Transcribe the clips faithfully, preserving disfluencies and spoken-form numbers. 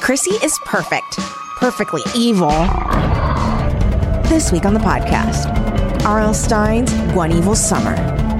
Chrissy is perfect, perfectly evil. This week on the podcast, R L. Stine's One Evil Summer.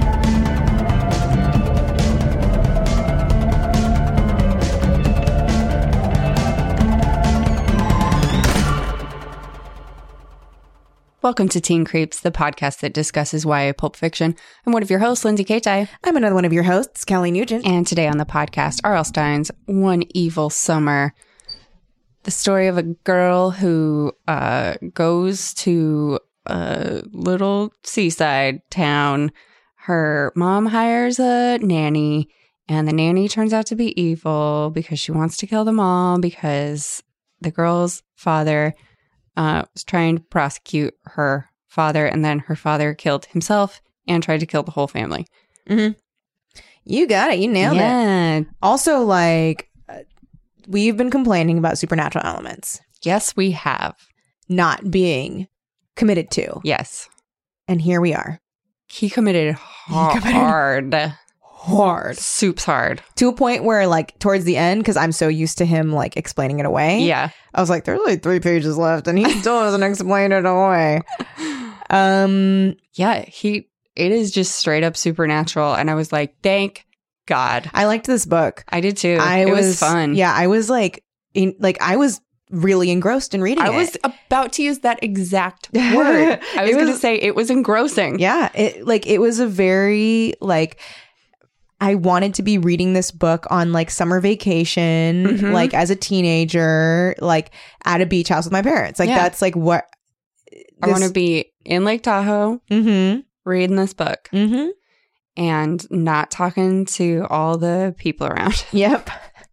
Welcome to Teen Creeps, the podcast that discusses Y A pulp fiction. I'm one of your hosts, Lindsay Kaitai. I'm another one of your hosts, Kelly Nugent. And today on the podcast, R L. Stine's One Evil Summer. The story of a girl who uh, goes to a little seaside town. Her mom hires a nanny, and the nanny turns out to be evil because she wants to kill them all because the girl's father Uh, was trying to prosecute her father, and then her father killed himself and tried to kill the whole family. Mm-hmm. You got it. You nailed yeah. it. Also, like, uh, we've been complaining about supernatural elements Yes, we have. not being committed to. Yes. And here we are. He committed ha- He committed- hard. Hard. Soup's hard. To a point where, like, towards the end, because I'm so used to him, like, explaining it away. Yeah. I was like, there's only three pages left, and he still doesn't explain it away. Um, Yeah, he, it is just straight up supernatural. And I was like, thank God. I liked this book. I did too. I it was, was, fun. Yeah, I was like, in, like, I was really engrossed in reading I it. was about to use that exact word. I was, It going to was- say it was engrossing. Yeah, it like it was a very like I wanted to be reading this book on like summer vacation, Mhm. like as a teenager, like at a beach house with my parents. Like Yeah. that's like what I want to be in Lake Tahoe Mm-hmm. reading this book. Mm-hmm. And not talking to all the people around. Yep.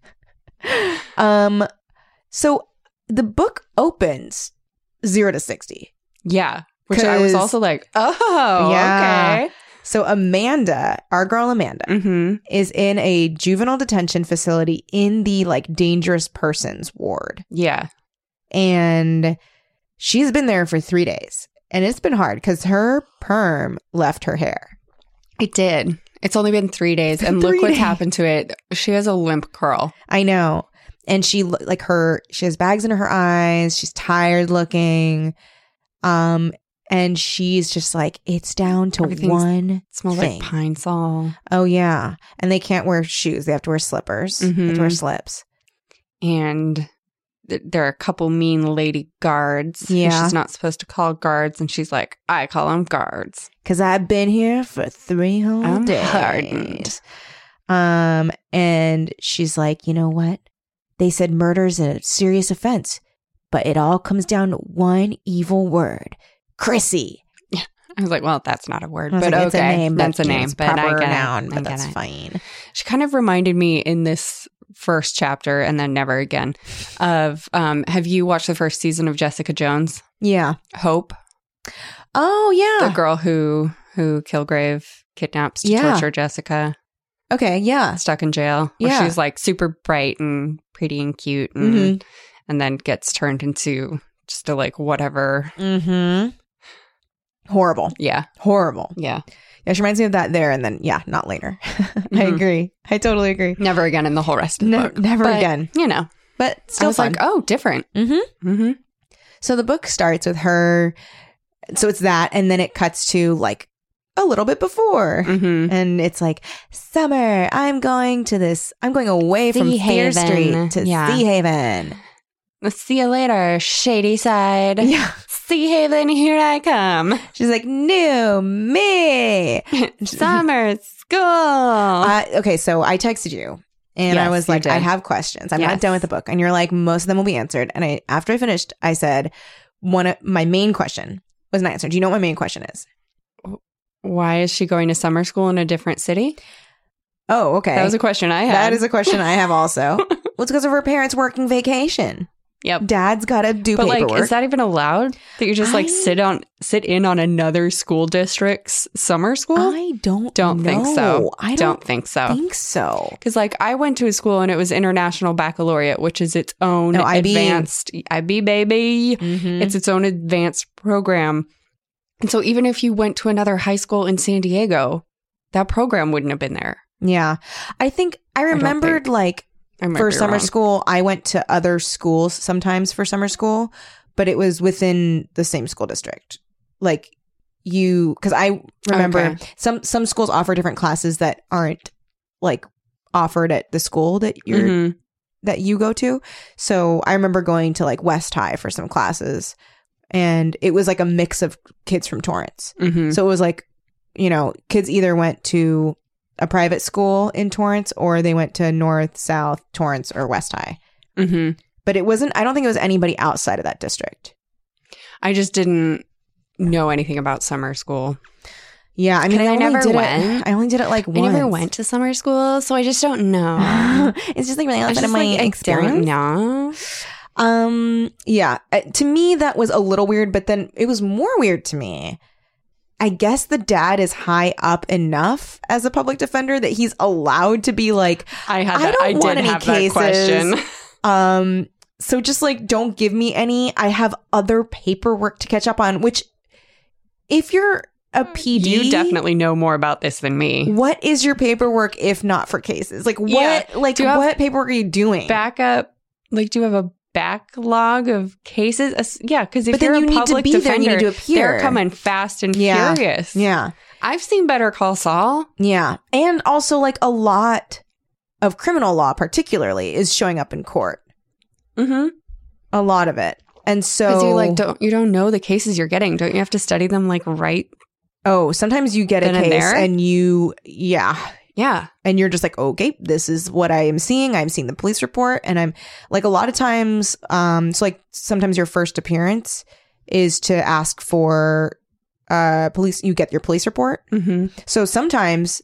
um. So the book opens zero to sixty. Yeah. Which I was 'Cause- also like, oh, Yeah. okay. So Amanda, our girl Amanda, Mm-hmm. is in a juvenile detention facility in the like dangerous persons ward. Yeah. And she's been there for three days. And it's been hard because her perm left her hair. It did. It's only been three days. And Three look what's days. happened to it. She has a limp curl. I know. And she lo- like her, she has bags in her eyes. She's tired looking. Um, and she's just like, it's down to Everything's- one It smells thing. like pine sol. Oh, yeah. And they can't wear shoes. They have to wear slippers. They have to wear Mhm. slips. And th- there are a couple mean lady guards. who Yeah. She's not supposed to call guards. And she's like, I call them guards. Because I've been here for three whole I'm days. hardened. Um, and she's like, you know what? They said murder's a serious offense, but it all comes down to one evil word. Chrissy. I was like, well, that's not a word. I was But like, okay. it's a name. That's but, a you know, name. it's But I proper get noun, it. I but get that's it. fine. She kind of reminded me in this first chapter and then never again of um have you watched the first season of Jessica Jones? Yeah. Hope, Oh, yeah. the girl who who Kilgrave kidnaps to Yeah. torture Jessica, Okay. Yeah. stuck in jail. Where Yeah. she's like super bright and pretty and cute and Mhm. and then gets turned into just a like whatever. Mm-hmm. Horrible. Yeah. Horrible. Yeah. Yeah, she reminds me of that there and then, yeah, not later. I Mhm. agree. I totally agree. Never again in the whole rest of the Ne- book. never But, again. You know. But I still was fun. like, oh, different. Mm-hmm. Mm-hmm. So the book starts with her. So it's that, and then it cuts to like a little bit before. Mm-hmm. And it's like, summer, I'm going to this, I'm going away from Sea Fear Haven. Street to Yeah. Sea Haven. See you later, Shady Side. Yeah. Sea Haven, here I come. She's like, new me. Summer school. Uh, okay, so I texted you. And I Yes, was you like, did. I have questions. I'm not Yes. done with the book. And you're like, most of them will be answered. And I, after I finished, I said, one of my main question was not answered. Do you know what my main question is? Why is she going to summer school in a different city? Oh, okay. That was a question I had. That is a question I have also. Well, it's because of her parents working vacation. Yep. Dad's got to do But paperwork. like, is that even allowed? That you just like I- sit on, sit in on another school district's summer school? I don't don't think so. know. I don't, think so. think so. Because like I went to a school and it was International Baccalaureate, which is its own No, I B. advanced I B baby. Mhm. It's its own advanced program. And so even if you went to another high school in San Diego, that program wouldn't have been there. Yeah. I think I don't remembered think. like I might for be summer wrong. school. I went to other schools sometimes for summer school, but it was within the same school district. Like you, because I remember Okay. some some schools offer different classes that aren't like offered at the school that you're Mhm. that you go to. So I remember going to like West High for some classes, and it was like a mix of kids from Torrance. Mhm. So it was like, you know, kids either went to a private school in Torrance or they went to North, South, Torrance, or West High. Mhm. But it wasn't, I don't think it was anybody outside of that district. I just didn't know anything about summer school. Yeah, I mean, 'Cause I, I only never did went. it. I only did it like once. I never went to summer school, so I just don't know. It's just like really I outside of just my like, I experience. don't know. Um, yeah, uh, to me that was a little weird, but then it was more weird to me. I guess the dad is high up enough as a public defender that he's allowed to be like, I had I that. don't I, want did any have cases. that question. um, so just like don't give me any. I have other paperwork to catch up on. Which, if you're a P D, You definitely know more about this than me. what is your paperwork if not for cases? Like what? Yeah. Like Do you have what paperwork are you doing? Backup, like, do you have a backlog of cases? Uh, yeah, because if But then you're you a need to public be there and defender, you need to appear. they're coming fast and Yeah. furious. yeah. I've seen Better Call Saul. Yeah. And also, like, a lot of criminal law, particularly, is showing up in court. Mm-hmm. A lot of it. And so, Because you like don't you don't know the cases you're getting. Don't you have to study them like right? oh, sometimes you get a Then and case there? and you, yeah. Yeah. And you're just like, okay, this is what I am seeing. I'm seeing the police report. And I'm like, a lot of times, um, so like sometimes your first appearance is to ask for uh police, you get your police report. Mm-hmm. So sometimes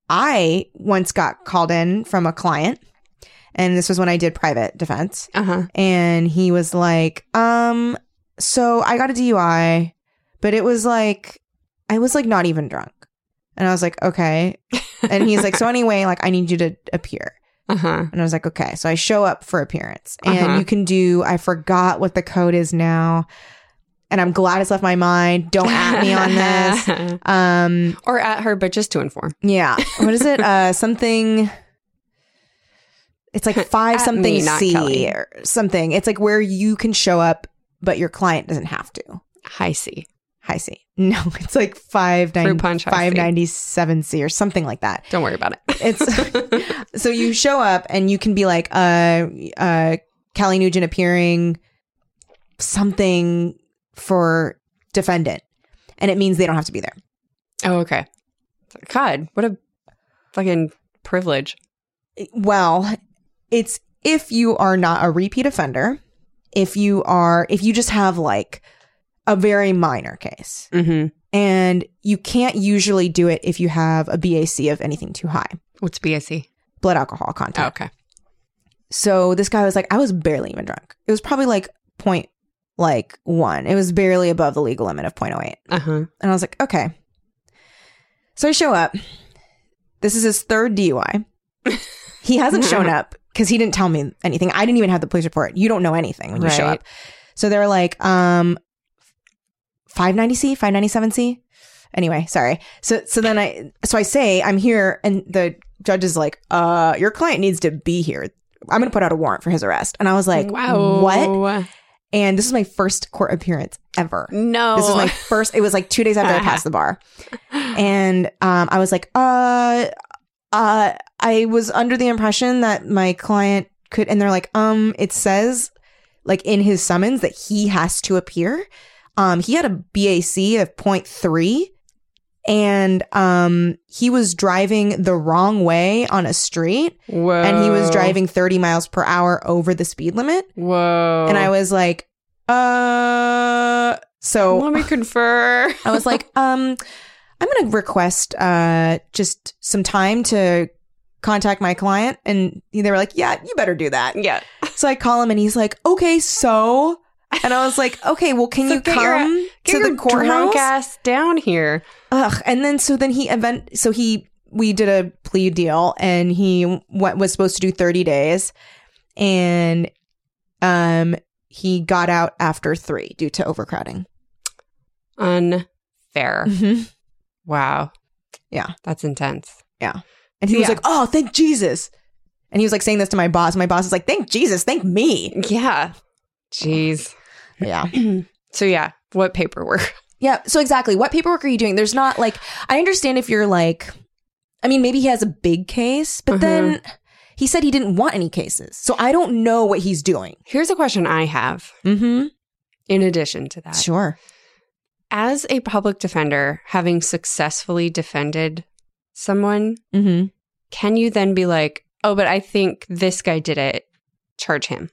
I once got called in from a client, and this was when I did private defense. Uh huh. And he was like, um, so I got a D U I, but it was like, I was like not even drunk. And I was like, okay. And he's like, so anyway, like I need you to appear. Uh huh. And I was like, okay. So I show up for appearance, and Uh-huh. you can do, I forgot what the code is now. And I'm glad it's left my mind. Don't at me on this. Um, Or at her, but just to inform. yeah. What is it? Uh, something. It's like five At something me, not C Kelly. or something. It's like where you can show up, but your client doesn't have to. High C. High C. No, it's like five Fruit punch high C. five ninety seven C or something like that. Don't worry about it. It's so you show up and you can be like, uh, uh, Callie Nugent appearing something for defendant, and it means they don't have to be there. Oh, okay. God, what a fucking privilege. Well, it's if you are not a repeat offender, if you are, if you just have like a very minor case, Mm-hmm. and you can't usually do it if you have a B A C of anything too high, What's B S C? blood alcohol Oh, content. okay. So this guy was like, I was barely even drunk. It was probably like point like one. It was barely above the legal limit of point oh eight. Uh huh. And I was like, okay. So I show up. This is his third D U I. He hasn't shown up because he didn't tell me anything. I didn't even have the police report. You don't know anything when you show Right. up. So they're like, um, five ninety C, five ninety-seven C. Anyway, sorry. So so then I so I say I'm here, and the judge is like, uh, your client needs to be here. I'm gonna put out a warrant for his arrest. And I was like, Wow. what? And this is my first court appearance ever. No. This was my first. It was like two days after I passed the bar, and um, I was like, uh, uh, I was under the impression that my client could, and they're like, um, it says like in his summons that he has to appear. Um, he had a B A C of point three, and um, he was driving the wrong way on a street, Whoa. and he was driving thirty miles per hour over the speed limit. Whoa. And I was like, uh, so Let me confer. I was like, um, I'm going to request, uh, just some time to contact my client. And they were like, yeah, you better do that. Yeah. So I call him and he's like, okay, so, and I was like, okay, well, can So you get your- come Get to your the courthouse? drunk ass down here. Ugh. And then, so then he event, so he, we did a plea deal, and he went, was supposed to do thirty days, and, um, he got out after three due to overcrowding. Unfair. Mm-hmm. Wow. Yeah. That's intense. And he Yeah. was like, oh, thank Jesus. And he was like saying this to my boss. My boss is like, thank Jesus, thank me. Yeah. Jeez. Yeah. So yeah, what paperwork? Yeah. So exactly. What paperwork are you doing? There's not like, I understand if you're like, I mean, maybe he has a big case, but Uh-huh. then he said he didn't want any cases. So I don't know what he's doing. Here's a question I have Mm-hmm. in addition to that. Sure. As a public defender, having successfully defended someone, Mm-hmm. can you then be like, oh, but I think this guy did it, charge him?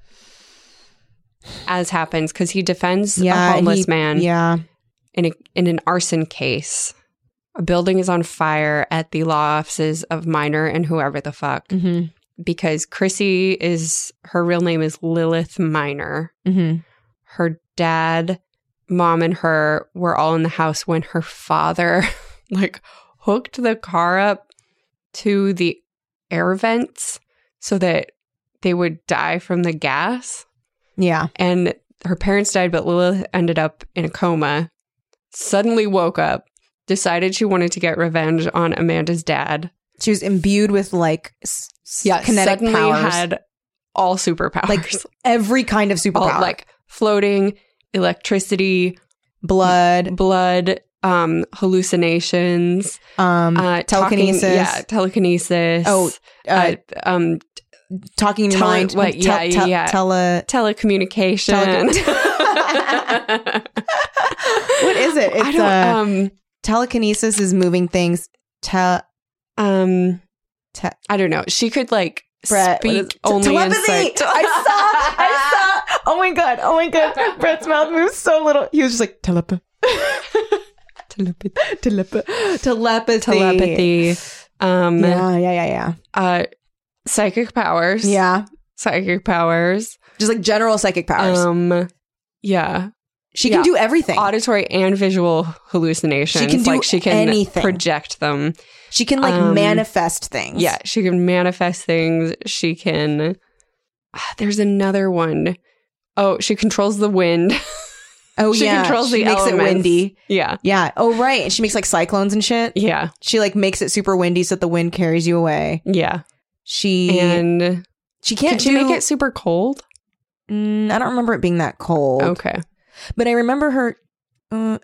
As happens, because he defends Yeah. a homeless he- man Yeah. in a, in an arson case. A building is on fire at the law offices of Minor and whoever the fuck. Mm-hmm. Because Chrissy is, her real name is Lilith Minor. Mm-hmm. Her dad, mom, and her were all in the house when her father like hooked the car up to the air vents so that they would die from the gas. Yeah. And her parents died, but Lilith ended up in a coma, suddenly woke up, decided she wanted to get revenge on Amanda's dad. She was imbued with like s- s- Yeah, kinetic suddenly powers. had all superpowers. Like every kind of superpower. all, like floating, electricity, blood, blood, um, hallucinations, um, uh, telekinesis. talking, yeah, telekinesis. Oh, uh, uh, um, talking in your tele- mind. what- yeah, Tel- tel- yeah. Tele. telecommunication. Tele- What is it? It's I don't. uh, um, telekinesis is moving things. Te- um, te- I don't know. She could like Brett, what speak is- only telepathy. in sight. I saw. I saw. Oh my god. Oh my god. Brett's mouth moves so little. He was just like telepa. Telepathy. Telepa. Telepathy. Telepathy. Um, Yeah. Yeah. Yeah. Yeah. uh, psychic powers. Yeah. Psychic powers. Just like general psychic powers. Um, yeah. she can yeah. do everything. Auditory and visual hallucinations. She can do like she can anything. project them. She can like um, manifest things. Yeah, she can manifest things. She can. Ah, there's another one. Oh, she controls the wind. Oh she yeah. controls she the makes elements. it windy. Yeah, Yeah. Oh right. And she makes like cyclones and shit. yeah, She like makes it super windy so that the wind carries you away. yeah. She And she can't can she do, make it super cold? Mm, I don't remember it being that cold. Okay. But I remember her. Uh,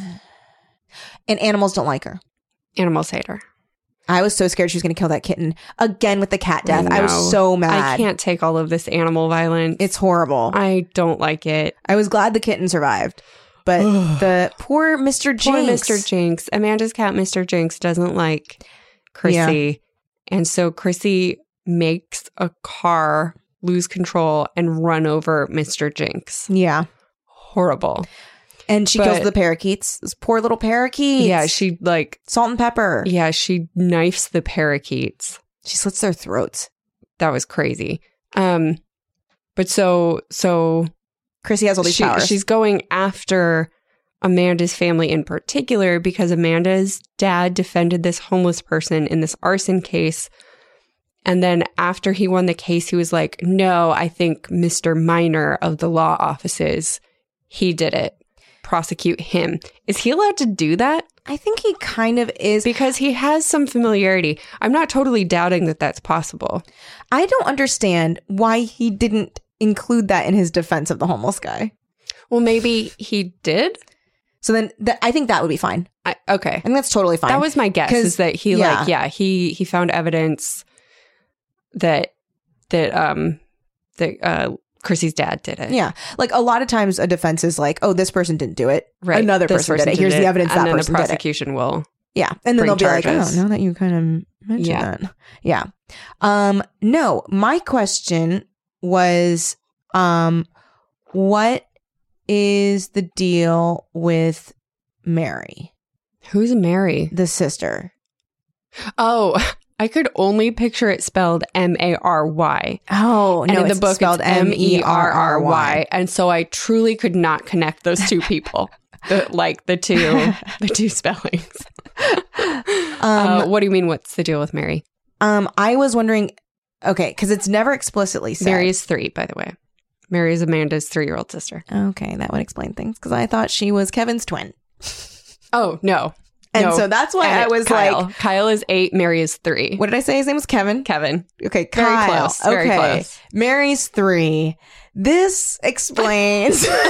and animals don't like her. Animals hate her. I was so scared she was going to kill that kitten again with the cat death. I, know. was so mad. I can't take all of this animal violence. It's horrible. I, I don't like it. was glad the kitten survived, but the poor Mister Jinx. Poor Mister Jinx. Amanda's cat, Mister Jinx, doesn't like Chrissy. And so Chrissy makes a car lose control and run over Mister Jinx. Yeah. Horrible. And she But- kills the parakeets. Those poor little parakeets. Yeah, she like, Salt and pepper. yeah, she knifes the parakeets. She slits their throats. That was crazy. Um, but so, so Chrissy has all these she, powers. she's going after Amanda's family in particular because Amanda's dad defended this homeless person in this arson case. And then after he won the case, he was like, no, I think Mister Minor of the law offices, he did it. Prosecute him. Is he allowed to do that? I think he kind of is. Because he has some familiarity. I'm not totally doubting that that's possible. I don't understand why he didn't include that in his defense of the homeless guy. Well, maybe he did. So then th- I think that would be fine. I, okay. I think that's totally fine. That was my guess, 'Cause- is that he yeah. like, yeah, he he found evidence that that um that uh Chrissy's dad did it. Yeah. Like a lot of times a defense is like, oh, this person didn't do it. Right. Another This person, did it. Here's the evidence and that then person the did it. prosecution will. Yeah. And then bring they'll be like, charges. oh, now that you kind of mentioned Yeah. that. Yeah. Um, no, my question was, um, what is the deal with Mary, Who's Mary? the sister? Oh, I could only picture it spelled M A R Y. Oh, And no, in the it's book, spelled it's M E R R Y. And so I truly could not connect those two people. the, like the two, the two spellings. Um, uh, what do you mean? What's the deal with Mary? um, I was wondering, okay, because it's never explicitly said. Mary is three, by the way. Mary is Amanda's three-year-old sister. Okay, that would explain things because I thought she was Kevin's twin. Oh, no. And No, so that's why and I was Kyle. like, Kyle is eight, Mary is three. what did I say? His name was Kevin? Kevin. Okay, Very Kyle. close. Very okay. close. Mary's three. This explains. Because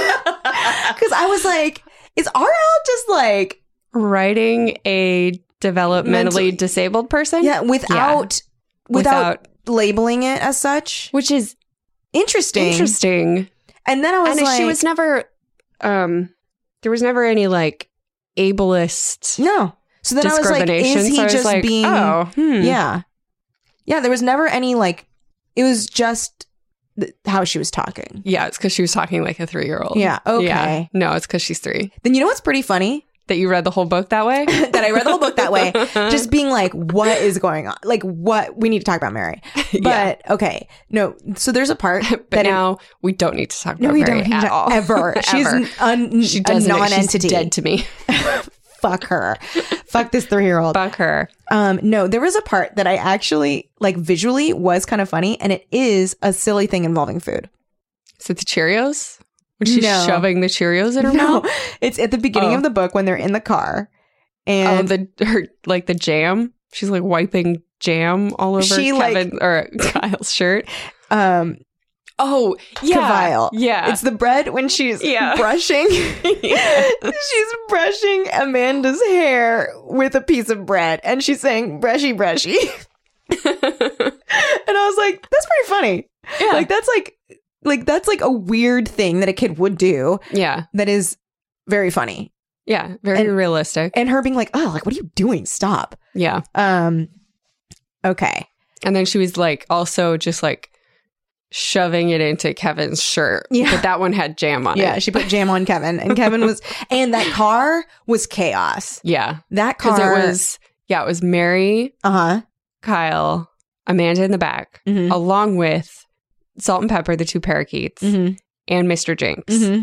I was like, is R L just like. Writing a developmentally Mentally- disabled person? Yeah, without, without, Without- labeling it as such. Which is Interesting. interesting. And then I was and like. she was never, um, there was never any like ableist No. So then I was like, discrimination. is he so I was just like, being. oh, hmm. Yeah. Yeah, there was never any like. It was just th- how she was talking. Yeah, it's because she was talking like a three year old. Yeah, okay. Yeah. No, it's because she's three. Then you know what's pretty funny? That you read the whole book that way? That I read the whole book that way. Just being like, what is going on? Like, what? We need to talk about Mary. But, Yeah. okay. No. So there's a part But that. now we don't need to talk about no, we Mary don't. at all. Ever. She's Ever. an un, She a doesn't. non-entity. She's dead to me. Fuck her. Fuck this three year old. Fuck her. Um, no, there was a part that I actually, like, visually was kind of funny. And it is a silly thing involving food. Is it the Cheerios? When she's No. shoving the Cheerios in her No, mouth? it's at the beginning Oh. of the book when they're in the car. Oh, And the her like the jam. She's like wiping jam all over She, like- Kevin or Kyle's shirt. um, Oh, yeah. Kavile. Yeah. It's the bread when she's Yeah. brushing. Yeah. She's brushing Amanda's hair with a piece of bread, and she's saying "brushy, brushy," and I was like, "That's pretty funny." Yeah. Like that's like, like that's like a weird thing that a kid would do yeah. that is very funny. Yeah. Very And- realistic. And her being like, "Oh, like what are you doing? Stop." Yeah. Um. Okay. And then she was like also just like shoving it into Kevin's shirt. Yeah. But that one had jam on Yeah, it. she put jam on Kevin, and Kevin was, and that car was chaos. Yeah. That Because car it was, yeah, it was Mary, uh huh. Kyle, Amanda in the back, Mhm. along with Salt and Pepper, the two parakeets, Mm-hmm. and Mister Jinx. Mm-hmm.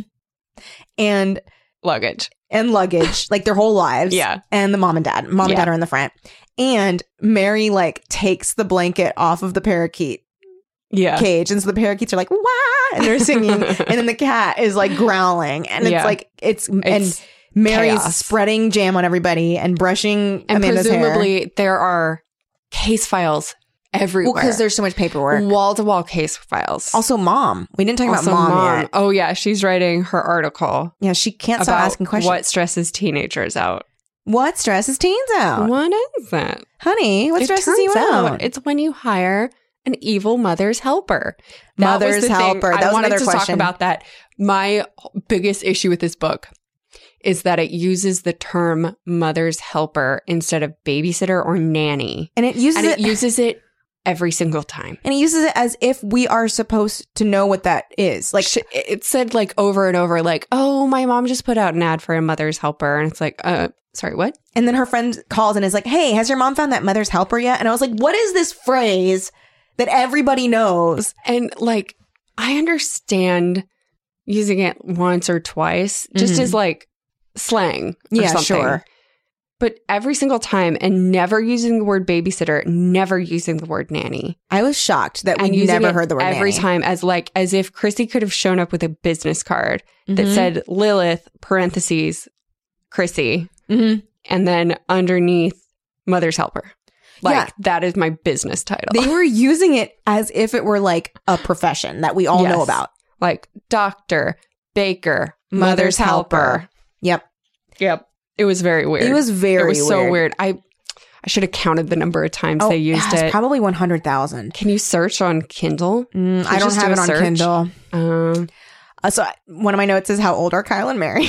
And Luggage. and luggage, like their whole lives. Yeah. And the mom and dad. Mom and Yeah. dad are in the front. And Mary like takes the blanket off of the parakeet Yeah. cage. And so the parakeets are like, wah, and they're singing. And then the cat is like growling. And it's Yeah. like, it's, and It's Mary's chaos. spreading jam on everybody and brushing And Amanda's hair. presumably there are case files everywhere. Well, because there's so much paperwork. wall to wall case files. Also, mom. We didn't talk Also about mom, yet. Oh yeah, she's writing her article Yeah, she can't stop about asking questions. what stresses teenagers out. What stresses teens out? What is it? Honey, what It stresses you turns out? It's when you hire an evil mother's helper. That was Mother's the thing. helper. That I was wanted another to question. talk about that. My biggest issue with this book is that it uses the term mother's helper instead of babysitter or nanny. And it uses And it, it uses it every single time. and it uses it as if we are supposed to know what that is. Like, Like it said like over and over like, "Oh, my mom just put out an ad for a mother's helper." And it's like, "Uh, sorry, what?" and then her friend calls and is like, "Hey, has your mom found that mother's helper yet?" And I was like, "What is this phrase that everybody knows?" And like I understand using it once or twice just Mhm. as like slang or Yeah, something. sure. But every single time and never using the word babysitter, never using the word nanny. I was shocked that And we using never it heard the word every nanny. time as like as if Chrissy could have shown up with a business card that Mhm. said Lilith parentheses Chrissy Mhm. and then underneath mother's helper. Like Yeah. that is my business title. They were using it as if it were like a profession that we all know Yes. about. Like doctor, baker, Mother's mother's helper. helper. Yep. Yep. It was very weird. It was very It was weird. so weird. I I should have counted the number of times Oh, they used yeah, it. it's probably one hundred thousand. Can you search on Kindle? Mm, I don't just have do it a on search? Kindle. Um, Uh, so I- one of my notes is how old are Kyle and Mary?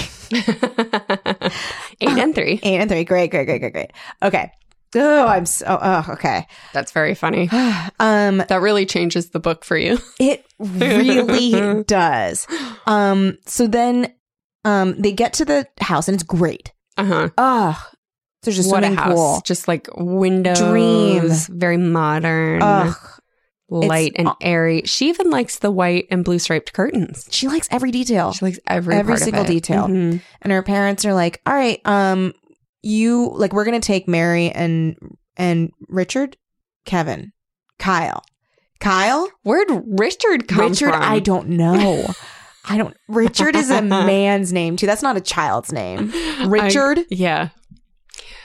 eight and three. Eight and three. Great, great, great, great, great. Okay. Oh, I'm so. Oh, okay. That's very funny. Um, That really changes the book for you. it really does. Um, so then, um, they get to the house and it's great. Uh huh. Oh, there's a What a swimming house! pool. Just like windows, Dream. very modern, Ugh. light It's- and airy. She even likes the white and blue striped curtains. She likes every detail. She likes every Every part of single it. detail. Mhm. And her parents are like, all right, um, you like we're gonna take Mary and and Richard, Kevin, Kyle, Kyle, Where'd Richard come Richard. from? I don't know. I don't. Richard is a man's name too. That's not a child's name. Richard. I- yeah.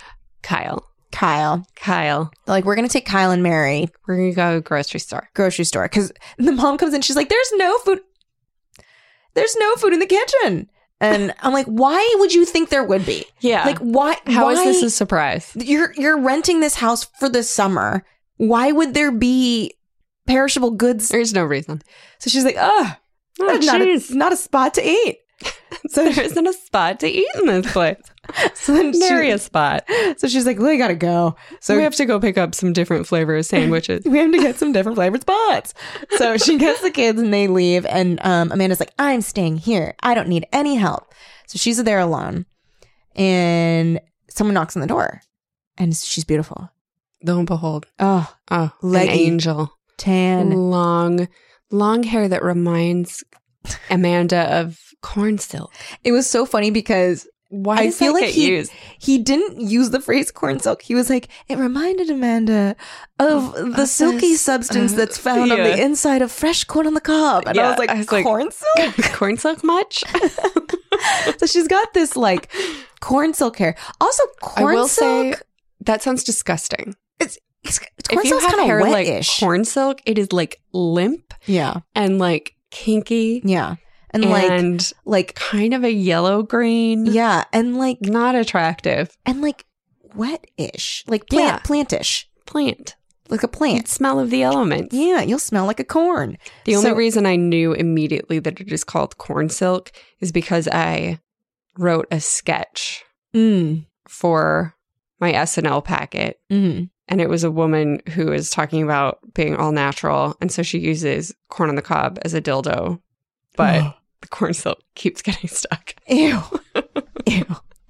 Kyle. Kyle. Kyle. They're like, we're going to take Kyle and Mary We're going to go to the grocery store. grocery store. Because the mom comes in. She's like, there's no food. There's no food in the kitchen. And I'm like, why would you think there would be? Yeah. Like, why? How why, is this a surprise? You're, you're renting this house for the summer. Why would there be perishable goods? There's no reason. So she's like, oh, Oh, not, a, jeez. not a spot to eat. So, There isn't a spot to eat in this place. so then Nary she, a spot. so she's like, well, I gotta go. So We have to go pick up some different flavor sandwiches. we have to get some different flavored spots. So she gets the kids and they leave. And um, Amanda's like, I'm staying here. I don't need any help. So she's there alone. And someone knocks on the door. And she's beautiful. Lo and behold. Oh, Oh, Leggy. an angel. tan. Long, long hair that reminds Amanda of corn silk. It was so funny because Why I does feel that like get he, used? he didn't use the phrase corn silk. He was like, it reminded Amanda of the of silky this, substance uh, that's found on yeah. the inside of fresh corn on the cob. And I Yeah, was like, I was like, corn silk? Corn silk much? So she's got this like corn silk hair. Also, I corn will silk. say that sounds disgusting. it's, it's, corn If you silk's have kind hair of like wet-ish. corn silk, it is like limp Yeah, and like kinky yeah, and, like and like kind of a yellow green. yeah, and like Not attractive. and like wet-ish, like plant Yeah. plantish, Plant. like a plant. Smell of the elements. Yeah, you'll smell like a corn. The only So- reason I knew immediately that it is called corn silk is because I wrote a sketch Mm. for my S N L packet. Mm. And it was a woman who is talking about being all natural. And so she uses corn on the cob as a dildo. But the corn silk keeps getting stuck. Ew. Ew.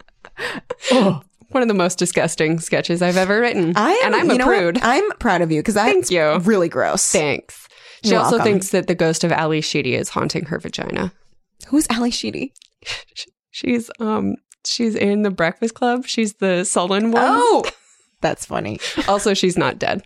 Oh. One of the most disgusting sketches I've ever written. I am, and I'm you a know what? prude. I'm proud of you because that's Thank you. really gross. Thanks. She You're also welcome. thinks that the ghost of Ali Sheedy is haunting her vagina. Who's Ali Sheedy? She's um she's in the Breakfast Club. She's the sullen one. Oh, that's funny. Also, she's not dead.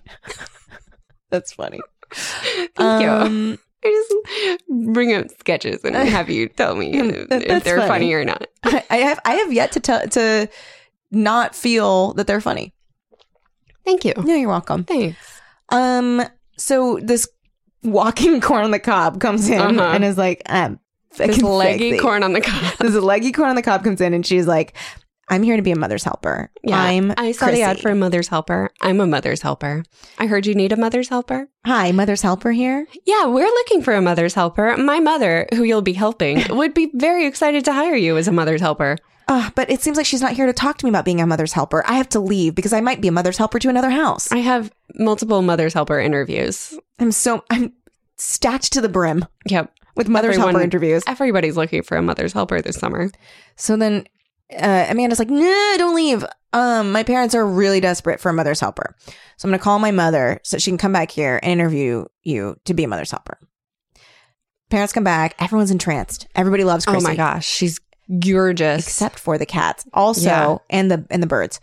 That's funny. Thank you. Um, I just bring up sketches and have you tell me if, That- if that's they're funny. funny or not. I I have I have yet to tell to not feel that they're funny. Thank you. No, you're welcome. Thanks. Um, so this walking corn on the cob comes in Uh-huh. and is like, I'm This fucking leggy sexy. corn on the cob. This leggy corn on the cob comes in and she's like, I'm here to be a mother's helper. I'm I saw the ad Chrissy. for a mother's helper. I'm a mother's helper. I heard you need a mother's helper. Hi, mother's helper here. Yeah, we're looking for a mother's helper. My mother, who you'll be helping, would be very excited to hire you as a mother's helper. Uh, but it seems like she's not here to talk to me about being a mother's helper. I have to leave because I might be a mother's helper to another house. I have multiple mother's helper interviews. I'm so I'm stacked to the brim Yep. with mother's Everyone- helper interviews. Everybody's looking for a mother's helper this summer. So then uh, Amanda's like, nah, don't leave. Um, my parents are really desperate for a mother's helper. So I'm going to call my mother so she can come back here and interview you to be a mother's helper. Parents come back. Everyone's entranced. Everybody loves Chrissy. Oh my gosh, she's gorgeous. Except for the cats. Also, Yeah. and the and the birds.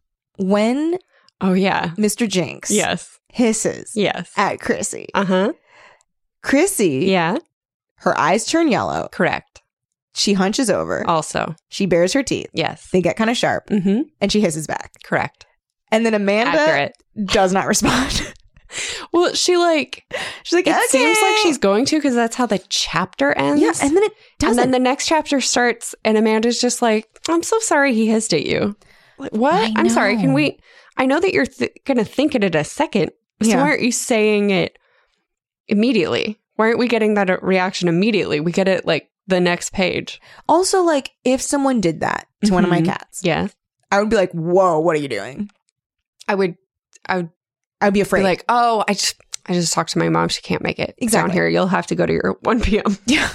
When Oh yeah. Mister Jinx Yes. hisses Yes. at Chrissy, Uh-huh. Chrissy, Yeah. her eyes turn yellow. Correct. She hunches over. Also. She bares her teeth. Yes. They get kind of sharp, Mm-hmm. and she hisses back. Correct. And then Amanda Accurate. does not respond. Well, she like She's like, it okay. seems like she's going to because that's how the chapter ends. Yeah, and then it and doesn't. then the next chapter starts, and Amanda's just like, "I'm so sorry he hissed at you." Like, what? I I'm sorry. Can know. we? I know that you're th- gonna think it in a second. So Yeah. why aren't you saying it immediately? Why aren't we getting that uh, reaction immediately? We get it like the next page. Also, like, if someone did that to one of my Mhm. cats, Yes, I would be like, whoa, what are you doing? I would. I would I'd be afraid. be like, "Oh, I just, I just talked to my mom. She can't make it Exactly. down here. You'll have to go to your one p.m." yeah.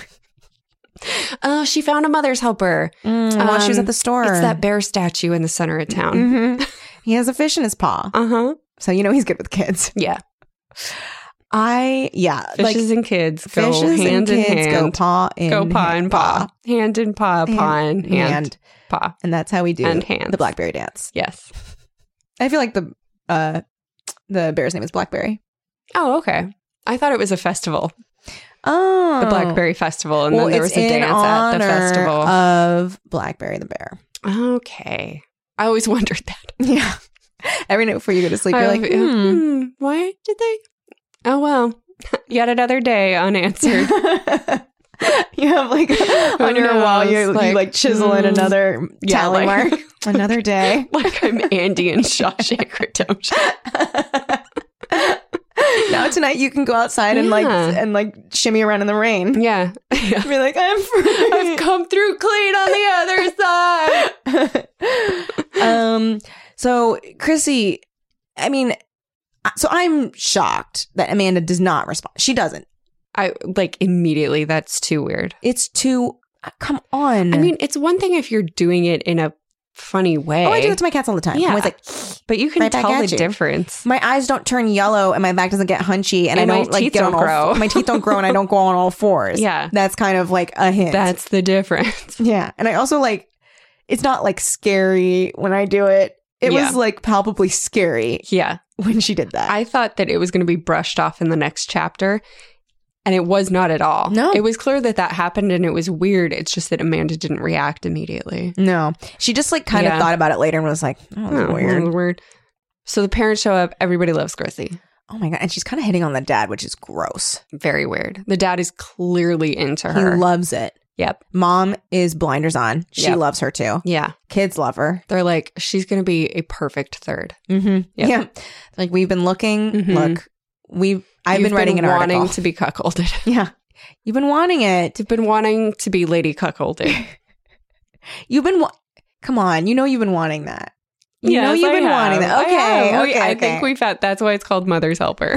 Oh, she found a mother's helper. Mm, while she was Um, at the store. It's that bear statue in the center of town. Mhm. He has a fish in his paw. Uh huh. So, you know, he's good with kids. Yeah. I, yeah. like, Fishes and kids go fishes hand and in kids hand. go paw in Go paw and paw. Hand in paw, paw and hand. hand. Paw. And that's how we do And hands. the Blackberry dance. Yes. I feel like the uh the bear's name is Blackberry. Oh, okay. I thought it was a festival, Oh. the Blackberry Festival, and Well, then there it's was a in dance at the honor festival. of Blackberry the bear. Okay. I always wondered that. Yeah. Every night before you go to sleep, you're I like, was- hmm. hmm, why did they? Oh, well, yet another day unanswered. You have like on your wall, you knows? like, you like chisel in mm, another yeah, tally like- mark. Another day. Like I'm Andy in Shawshank Redemption. Now tonight you can go outside and like Yeah. and like shimmy around in the rain. Yeah. yeah. Be like, I'm free. I've come through clean on the other side. um. So Chrissy, I mean, so I'm shocked that Amanda does not respond. She doesn't. I like immediately. That's too weird. It's too. Come on. I mean, it's one thing if you're doing it in a funny way. oh, I do that to my cats all the time. Yeah. I'm always like, But you can Right back tell at the you. difference. my eyes don't turn yellow and my back doesn't get hunchy and, And I my don't like teeth get don't on all. grow. My teeth don't grow and I don't go on all fours. Yeah. That's kind of like a hint. That's the difference. Yeah. And I also like, it's not like scary when I do it. It Yeah. was like palpably scary Yeah. when she did that. I thought that it was going to be brushed off in the next chapter. And it was not at all. No. It was clear that that happened and it was weird. It's just that Amanda didn't react immediately. no. She just like kind Yeah. of thought about it later and was like, oh, that's Oh, weird. Weird. So the parents show up. Everybody loves Chrissy. Oh my God. And she's kind of hitting on the dad, which is gross. Very weird. The dad is clearly into He her. loves it. Yep. Mom is blinders on. She Yep. loves her too. Yeah. Kids love her. They're like, she's going to be a perfect third. Mm-hmm. Yep. Yeah. Like we've been looking. Mhm. Look, we've, I've You've been writing an wanting article. to be cuckolded. Yeah. You've been wanting it. You've been wanting to be lady cuckolded. You've been, wa- come on. You know you've been wanting that. You know Yes, you've I been wanting have. that. I Okay. have. We- okay, I okay. think we found that's why it's called Mother's Helper.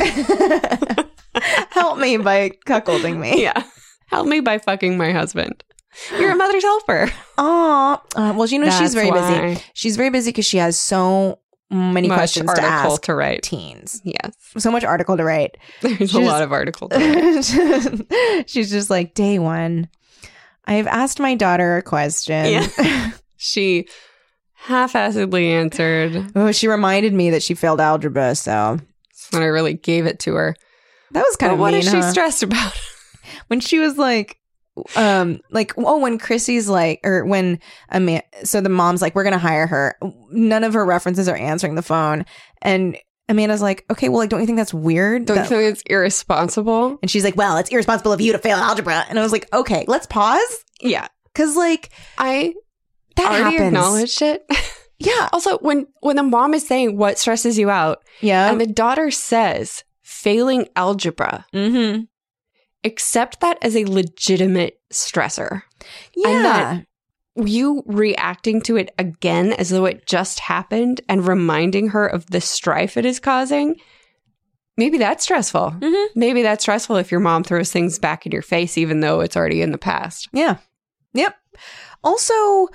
Help me by cuckolding me. Yeah. Help me by fucking my husband. You're a mother's helper. Aw. Uh, well, you know, she's That's very why. busy. She's very busy because she has so many Much questions to article ask to write. teens. Yes. So much article to write. There's a She's- lot of article to write. She's just like, day one, I've asked my daughter a question. Yeah. She half-assedly answered. Oh, she reminded me that she failed algebra, so When I really gave it to her. that was kind But of what mean, is she huh? stressed about? When she was like, um, like, oh, when Chrissy's like, or when Amanda, so the mom's like, we're gonna hire her. None of her references are answering the phone, and Amanda's like, okay, well, like, don't you think that's weird? Don't you That- think it's irresponsible? and she's like, well, it's irresponsible of you to fail algebra. And I was like, okay, let's pause, Yeah. because like I that already happens. acknowledged it. Yeah, Also, when when the mom is saying what stresses you out, yeah. and the daughter says failing algebra, Mm-hmm. accept that as a legitimate stressor. Yeah. And that you reacting to it again as though it just happened and reminding her of the strife it is causing, maybe that's stressful. Mhm. Maybe that's stressful if your mom throws things back in your face, even though it's already in the past. Yeah. Yep. Also,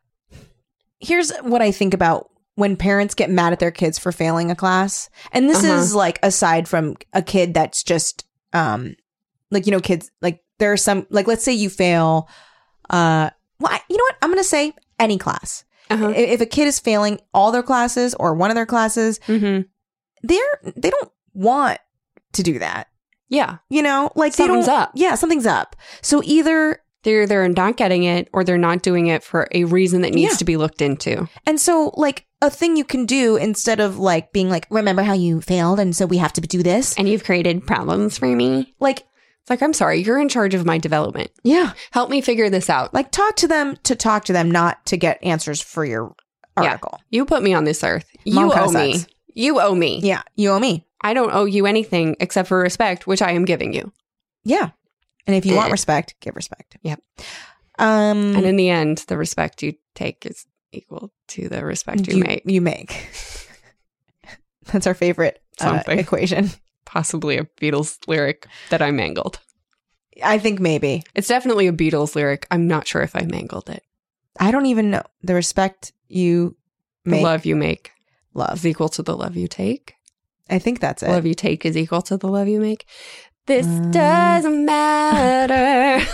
here's what I think about when parents get mad at their kids for failing a class. And this Uh-huh. is like aside from a kid that's just um like, you know, kids like there are some like let's say you fail uh well, I, you know what? I'm going to say any class. Uh-huh. I- If a kid is failing all their classes or one of their classes, Mm-hmm. they're they don't want to do that. Yeah. You know, like Something's they don't up. Yeah, something's up. So either They're they're not getting it or they're not doing it for a reason that needs Yeah. to be looked into. And so, like, a thing you can do instead of, like, being like, remember how you failed and so we have to do this? And you've created problems for me. Like, It's like, I'm sorry, you're in charge of my development. yeah. Help me figure this out. Like, talk to them to talk to them, not to get answers for your Yeah. article. You put me on this earth. Mom You kinda owe me. sucks. You owe me. Yeah. You owe me. I don't owe you anything except for respect, which I am giving you. Yeah. And if you want Eh. respect, give respect. Yep. Um, And in the end, the respect you take is equal to the respect you, make. You make. That's our favorite uh, Something. equation. Possibly a Beatles lyric that I mangled. I think maybe. It's definitely a Beatles lyric. I'm not sure if I mangled it. I don't even know. The respect you The make. love you make Love. is equal to the love you take. I think that's it. Love you take is equal to the love you make. This Mm. doesn't matter.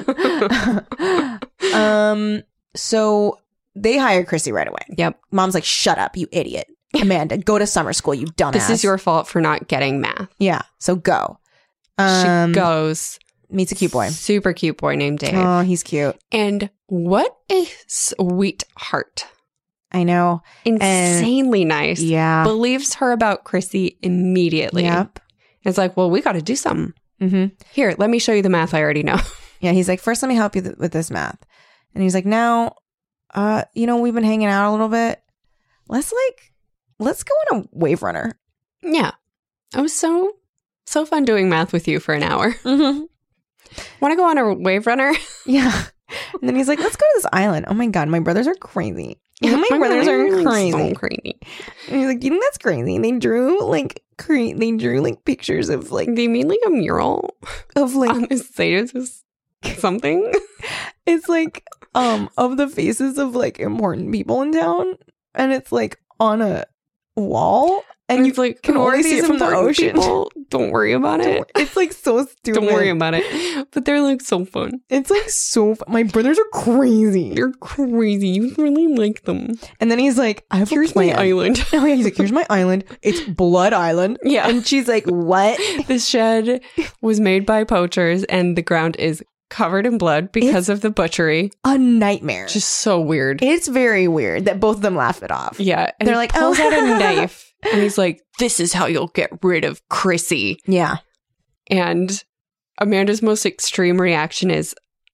um, so they hired Chrissy right away. Yep. Mom's like, shut up, you idiot. Amanda, go to summer school, you dumbass. This is your fault for not getting math. Yeah, so go. Um, she goes. Meets a cute boy. Super cute boy named Dave. Oh, he's cute. And what a sweetheart. I know. Insanely nice. Yeah. Believes her about Chrissy immediately. Yep. It's like, well, we got to do something. Mm-hmm. Here, let me show you the math I already know. Yeah, he's like, first, let me help you th- with this math. And he's like, now, uh, you know, we've been hanging out a little bit. Let's like, let's go on a Wave Runner. Yeah. It was so, so fun doing math with you for an hour. Mm-hmm. Want to go on a Wave Runner? Yeah. And then he's like, let's go to this island. Oh my God, my brothers are crazy. You know, my, my brothers are crazy. So crazy. And he's like, you think that's crazy? They drew like, cre- they drew like pictures of like, They made like a mural of like, on the side of this something. it's like, um, of the faces of like important people in town. And it's like on a wall. And it's you like, can who are only see these it from the important ocean. people? Don't worry about it. It's like so stupid. Don't worry about it. But they're like so fun. It's like so fun. My brothers are crazy. You're crazy. You really like them. And then he's like, I have Here's a plan. my island. Oh yeah, he's like, here's my island. It's Blood Island. Yeah. And she's like, what? This shed was made by poachers and the ground is covered in blood because It's of the butchery. a nightmare. Just so weird. It's very weird that both of them laugh it off. Yeah. And They're he like, pulls oh. out a knife and he's like, this is how you'll get rid of Chrissy. Yeah. And Amanda's most extreme reaction is,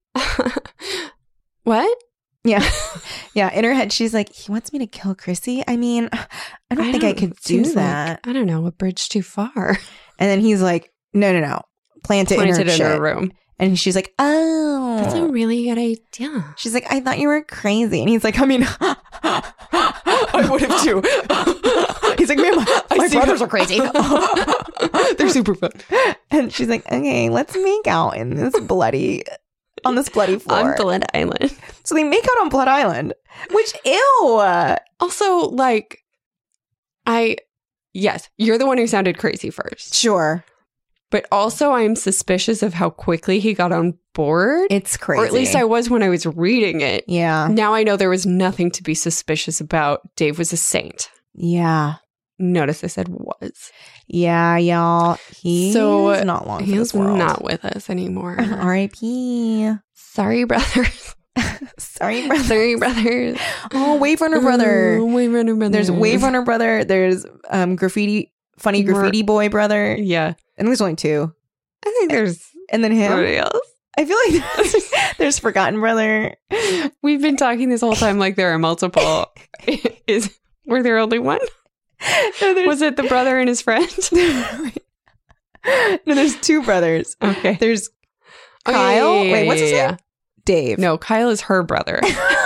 what? Yeah. Yeah. In her head, she's like, he wants me to kill Chrissy? I mean, I don't I think I don't- could do seems that. Like, I don't know, a bridge too far. And then he's like, no, no, no. Plant it Planted in her in shit. her room. And she's like, oh. That's a really good idea. She's like, I thought you were crazy. And he's like, I mean, I would have too. He's like, man, my, my brothers are crazy. They're super fun. And she's like, okay, let's make out in this bloody, on this bloody floor. On Blood Island. So they make out on Blood Island, which, ew. Also, like, I, yes, you're the one who sounded crazy first. Sure. But also, I'm suspicious of how quickly he got on board. It's crazy. Or at least I was when I was reading it. Yeah. Now I know there was nothing to be suspicious about. Dave was a saint. Yeah. Notice I said was. Yeah, y'all. He's So, not long for He's this world. not with us anymore. R I P Sorry, brothers. Sorry, brother. Sorry, brothers. Oh, Wave Runner brother. Ooh, Wave Runner brother. There's Wave Runner brother. There's um graffiti, funny Mer- graffiti boy brother. Yeah. And there's only two. I think there's And then him. somebody else. I feel like there's, there's Forgotten Brother. We've been talking this whole time like there are multiple. Is Were there only one? No, there's, Was it the brother and his friend? no, there's two brothers. Okay. There's Oh, yeah, Kyle. yeah, yeah, Wait, what's his yeah, name? Dave. No, Kyle is her brother.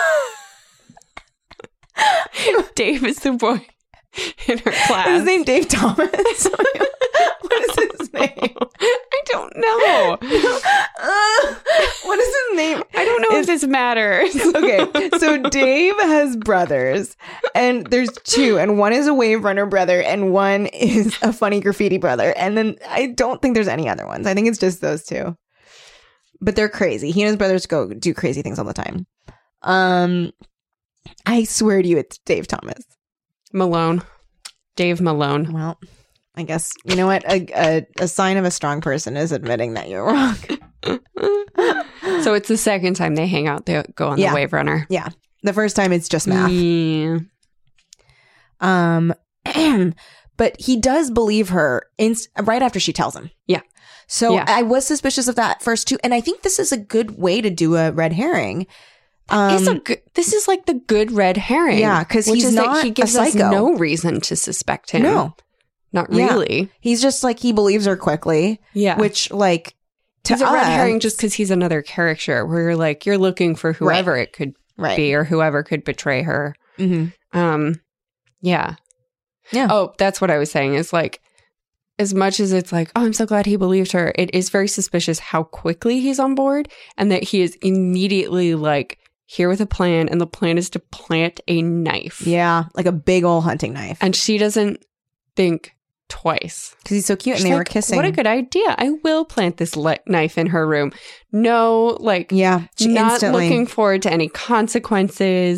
Dave is the boy in her class. Is his name Dave Thomas? What is his name? I don't know. Uh, what is his name? I don't know if this matters. Okay, so Dave has brothers, and there's two, and one is a Wave Runner brother, and one is a funny graffiti brother, and then I don't think there's any other ones. I think it's just those two. But they're crazy. He and his brothers go do crazy things all the time. Um, I swear to you, it's Dave Thomas. Malone. Dave Malone. Well, I guess, you know what? A, a, a sign of a strong person is admitting that you're wrong. So it's the second time they hang out. They go on Yeah. the Wave Runner. Yeah. The first time it's just math. Yeah. Um, but he does believe her inst- right after she tells him. Yeah. So Yeah. I was suspicious of that first too. And I think this is a good way to do a red herring. Um, It's a good, this is like the good red herring. Yeah, 'cause which he's is that not he gives a us psycho. no reason to suspect him. No. Not Yeah. really. He's just like, he believes her quickly, Yeah. which like to He's a red us- herring just because he's another character where you're like, you're looking for whoever it could right. be or whoever could betray her. Mm-hmm. Um, yeah. Yeah. Oh, that's what I was saying is like, as much as it's like, oh, I'm so glad he believed her, it is very suspicious how quickly he's on board and that he is immediately like, here with a plan, and the plan is to plant a knife. Yeah. Like a big old hunting knife. And she doesn't think twice. Because he's so cute She's and they were like, kissing. What a good idea. I will plant this le- knife in her room. No, like, Yeah. She not instantly. looking forward to any consequences,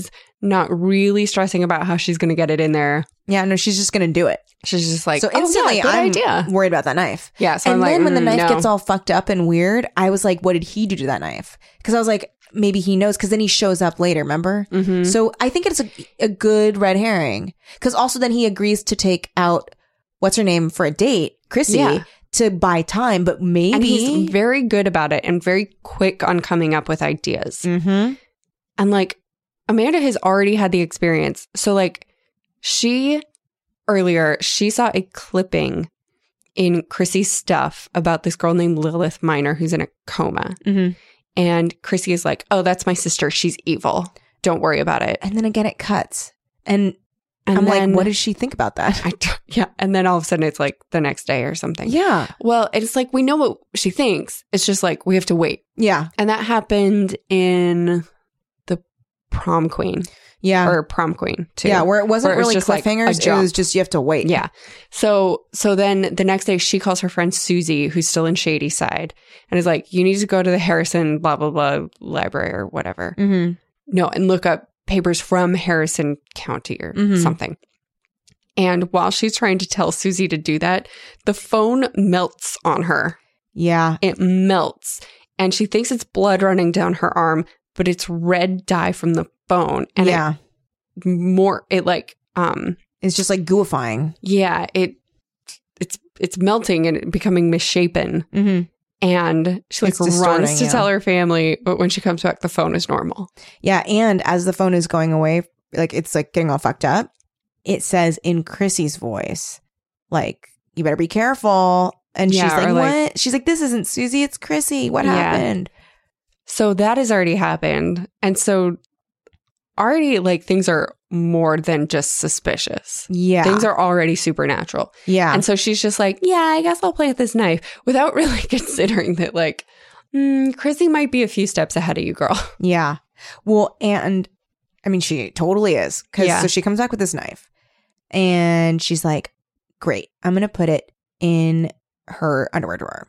not really stressing about how she's going to get it in there. Yeah, no, she's just going to do it. She's just like, So oh, instantly, yeah, good I'm idea. worried about that knife. Yeah. So And I'm then like, when the mm, knife no. gets all fucked up and weird, I was like, what did he do to that knife? Because I was like, maybe he knows, because then he shows up later, remember? Mhm. So I think it's a, a good red herring. Because also then he agrees to take out, what's her name, for a date, Chrissy, Yeah. to buy time, but maybe... And he's very good about it and very quick on coming up with ideas. Mm-hmm. And like, Amanda has already had the experience. So like, she, earlier, she saw a clipping in Chrissy's stuff about this girl named Lilith Minor who's in a coma. Mm-hmm. And Chrissy is like, oh, that's my sister. She's evil. Don't worry about it. And then again, it cuts. And, And I'm then, like, what does she think about that? I, yeah. And then all of a sudden it's like the next day or something. Yeah. Well, it's like, we know what she thinks. It's just like, we have to wait. Yeah. And that happened in the Prom Queen Yeah. or Prom Queen too. Yeah, where it wasn't Where it was really just like a cliffhangers. it jump. was just, you have to wait. Yeah. So so then the next day she calls her friend Susie, who's still in Shady Side, and is like, you need to go to the Harrison blah, blah, blah library or whatever. Mm-hmm. No, and look up papers from Harrison County or Mhm. something. And while she's trying to tell Susie to do that, the phone melts on her. Yeah. It melts. And she thinks it's blood running down her arm, but it's red dye from the phone. And yeah. it more, it like, um, It's just like goofying. yeah, it, it's, it's melting and becoming misshapen. Mm-hmm. And she like It's distorting, runs to yeah. tell her family, but when she comes back, the phone is normal. Yeah. And as the phone is going away, like it's like getting all fucked up, it says in Chrissy's voice, like, you better be careful. And Yeah, she's like, or what? like- she's like, this isn't Susie, it's Chrissy. What Yeah. happened? So that has already happened. And so already like things are more than just suspicious. Yeah. Things are already supernatural. yeah. And so she's just like, yeah, I guess I'll play with this knife without really considering that like, mm, Chrissy might be a few steps ahead of you, girl. yeah. Well, and I mean, she totally is. Cause Yeah. so she comes back with this knife and she's like, great, I'm going to put it in her underwear drawer.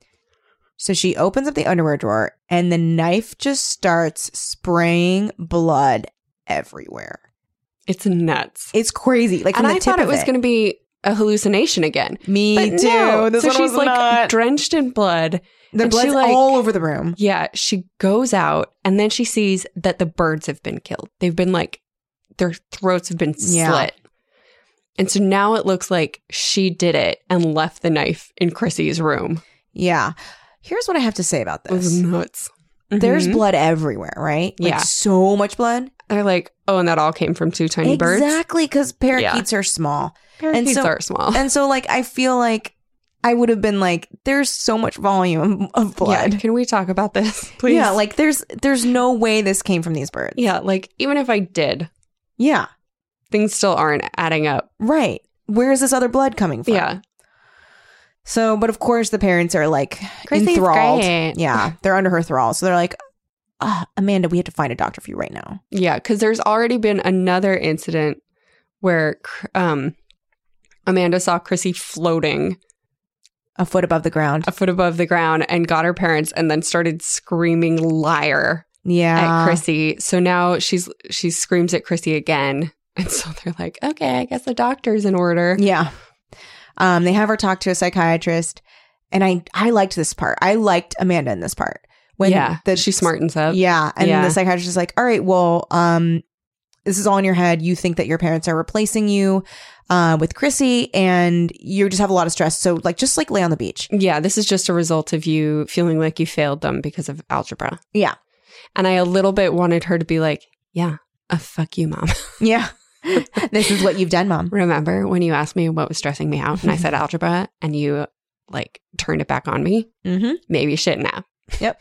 So she opens up the underwear drawer and the knife just starts spraying blood everywhere. It's nuts. It's crazy. Like, And from the I tip thought it of was it. going to be a hallucination again. Me But too. no. This so one she's was like not. drenched in blood. The and she, blood's like- all over the room. Yeah, she goes out and then she sees that the birds have been killed. They've been like, their throats have been Yeah. slit. And so now it looks like she did it and left the knife in Chrissy's room. Yeah. Here's what I have to say about It was this. nuts. There's Mhm. blood everywhere, right? Like, Yeah. so much blood. They're like, oh, and that all came from two tiny birds? Exactly, because parakeets are small. Parakeets so- are small. And so, like, I feel like I would have been like, there's so much volume of blood. Yeah, can we talk about this, please? Yeah, like, there's there's no way this came from these birds. yeah, like, even if I did, Yeah, things still aren't adding up. right. Where is this other blood coming from? Yeah. So, but of course, the parents are like Chrissy's enthralled. great. Yeah, they're under her thrall. So they're like, ah, Amanda, we have to find a doctor for you right now. Yeah, because there's already been another incident where um, Amanda saw Chrissy floating A foot above the ground. a foot above the ground and got her parents and then started screaming liar Yeah. at Chrissy. So now she's she screams at Chrissy again. And so they're like, okay, I guess the doctor's in order. Yeah. Um, they have her talk to a psychiatrist. And I, I liked this part. I liked Amanda in this part. When yeah, the, she smartens up. Yeah. And Yeah. the psychiatrist is like, all right, well, um, this is all in your head. You think that your parents are replacing you uh, with Chrissy and you just have a lot of stress. So like, just like lay on the beach. Yeah, this is just a result of you feeling like you failed them because of algebra. Yeah. And I a little bit wanted her to be like, yeah, a fuck you, mom. Yeah. This is what you've done, Mom. Remember when you asked me what was stressing me out and I said algebra and you like turned it back on me? Mm-hmm. Maybe you shouldn't have. Yep.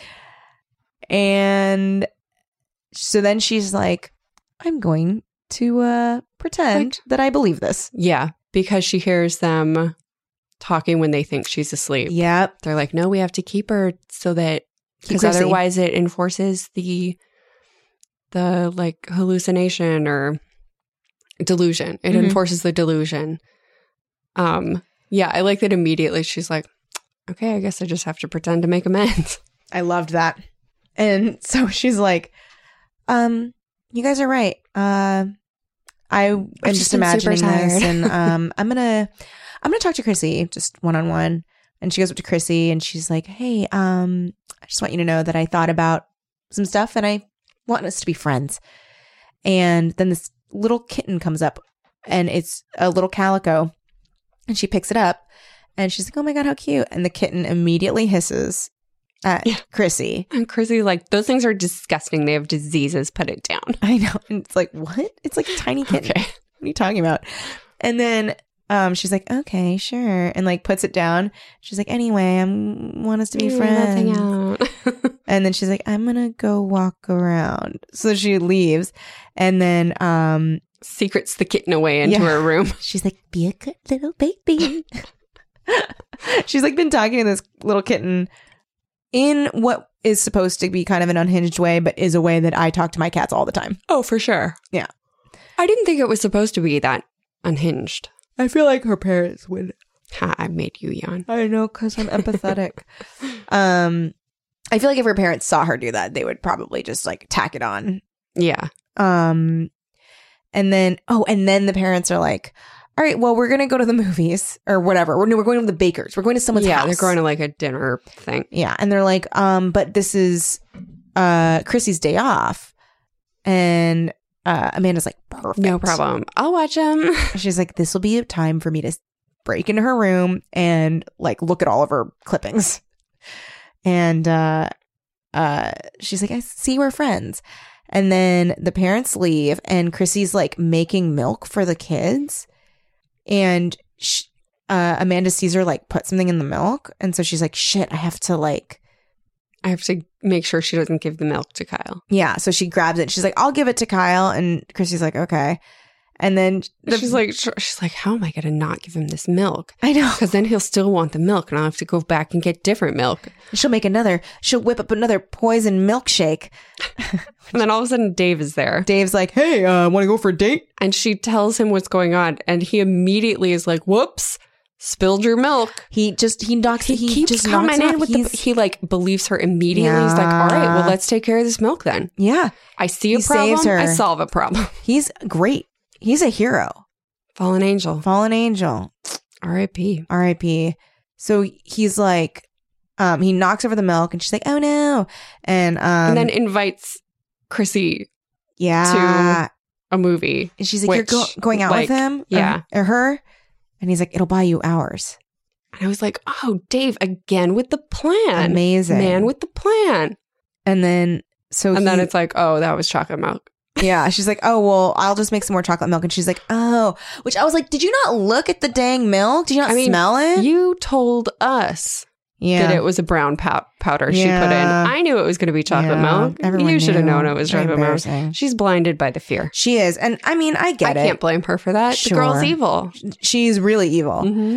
And so then she's like, I'm going to uh, pretend Like- that I believe this. Yeah, because she hears them talking when they think she's asleep. Yep. They're like, no, we have to keep her so that Keep because Chrissy. otherwise it enforces the the like hallucination or delusion. It Mhm. enforces the delusion. Um, yeah, I like that immediately. She's like, okay, I guess I just have to pretend to make amends. I loved that. And so she's like, um, you guys are right. uh, I am just, just been super imagining this, tired." and um, I'm gonna I'm gonna talk to Chrissy just one on one. And she goes up to Chrissy, and she's like, "Hey, um, I just want you to know that I thought about some stuff, and I want us to be friends." And then this little kitten comes up, and it's a little calico, and she picks it up, and she's like, "Oh my God, how cute." And the kitten immediately hisses at Yeah. Chrissy. And Chrissy, like, those things are disgusting. They have diseases. Put it down. I know. And it's like, what? It's like a tiny kitten. Okay. What are you talking about? And then um, she's like, "Okay, sure." And like puts it down. She's like, "Anyway, I want us to be Mm, friends." let's hang out. And then she's like, "I'm going to go walk around." So she leaves. And then um, Secrets the kitten away into Yeah. her room. she's like, "Be a good little baby." She's like been talking to this little kitten in what is supposed to be kind of an unhinged way, but is a way that I talk to my cats all the time. Oh, for sure. Yeah. I didn't think it was supposed to be that unhinged. I feel like her parents would. Ha, I made you yawn. I know, because I'm empathetic. um, I feel like if her parents saw her do that, they would probably just like tack it on. Yeah. Um, and then, oh, and then the parents are like, "All right, well, we're going to go to the movies or whatever. We're, no, we're going to the baker's. We're going to someone's yeah, house." they're going to like a dinner thing. Yeah. And they're like, um, but this is uh, Chrissy's day off. And uh, Amanda's like, "Perfect. No problem. I'll watch them. She's like, "This will be a time for me to break into her room and like look at all of her clippings." And uh, uh, she's like, "I see we're friends." And then the parents leave, and Chrissy's like making milk for the kids. And sh- uh, Amanda sees her like put something in the milk. And so she's like, "Shit, I have to like," I have to make sure she doesn't give the milk to Kyle. yeah. So she grabs it. She's like, "I'll give it to Kyle." And Chrissy's like, "Okay." And then the- she's like, she's like, how am I going to not give him this milk? I know. Because then he'll still want the milk, and I'll have to go back and get different milk. She'll make another, she'll whip up another poison milkshake. And then all of a sudden, Dave is there, Dave's like, "Hey, uh, want to go for a date?" and she tells him what's going on, and he immediately is like, "Whoops, spilled your milk." He just, he knocks, he, He, keeps just coming knocks it in off. with the. He's- He like believes her immediately. He's like, "All right, well, let's take care of this milk then." yeah, I see a He problem. saves her. I solve a problem. he's great. He's a hero. Fallen angel. Fallen angel. R I P R I P So he's like, um, he knocks over the milk, and she's like, "Oh no." And, um, And then invites Chrissy yeah. a movie. And she's like, "You're which, go- going out like, with him?" Or- yeah. Or, her? And he's like, "It'll buy you hours." And I was like, oh, Dave, again with the plan. Amazing. Man with the plan. And then, so And then he- it's like, oh, that was chocolate milk. yeah, she's like, "Oh, well, I'll just make some more chocolate milk." And she's like, "Oh," which I was like, "Did you not look at the dang milk? Did you not I mean, smell it?" You told us yeah. that it was a brown pow- powder she put in. Yeah. I knew it was going to be chocolate Yeah, milk. everyone You should have knew. known it was Very chocolate milk. embarrassing. She's blinded by the fear. She is. And I mean, I get I it. can't blame her for that. Sure. The girl's evil. She's really evil. Mm-hmm.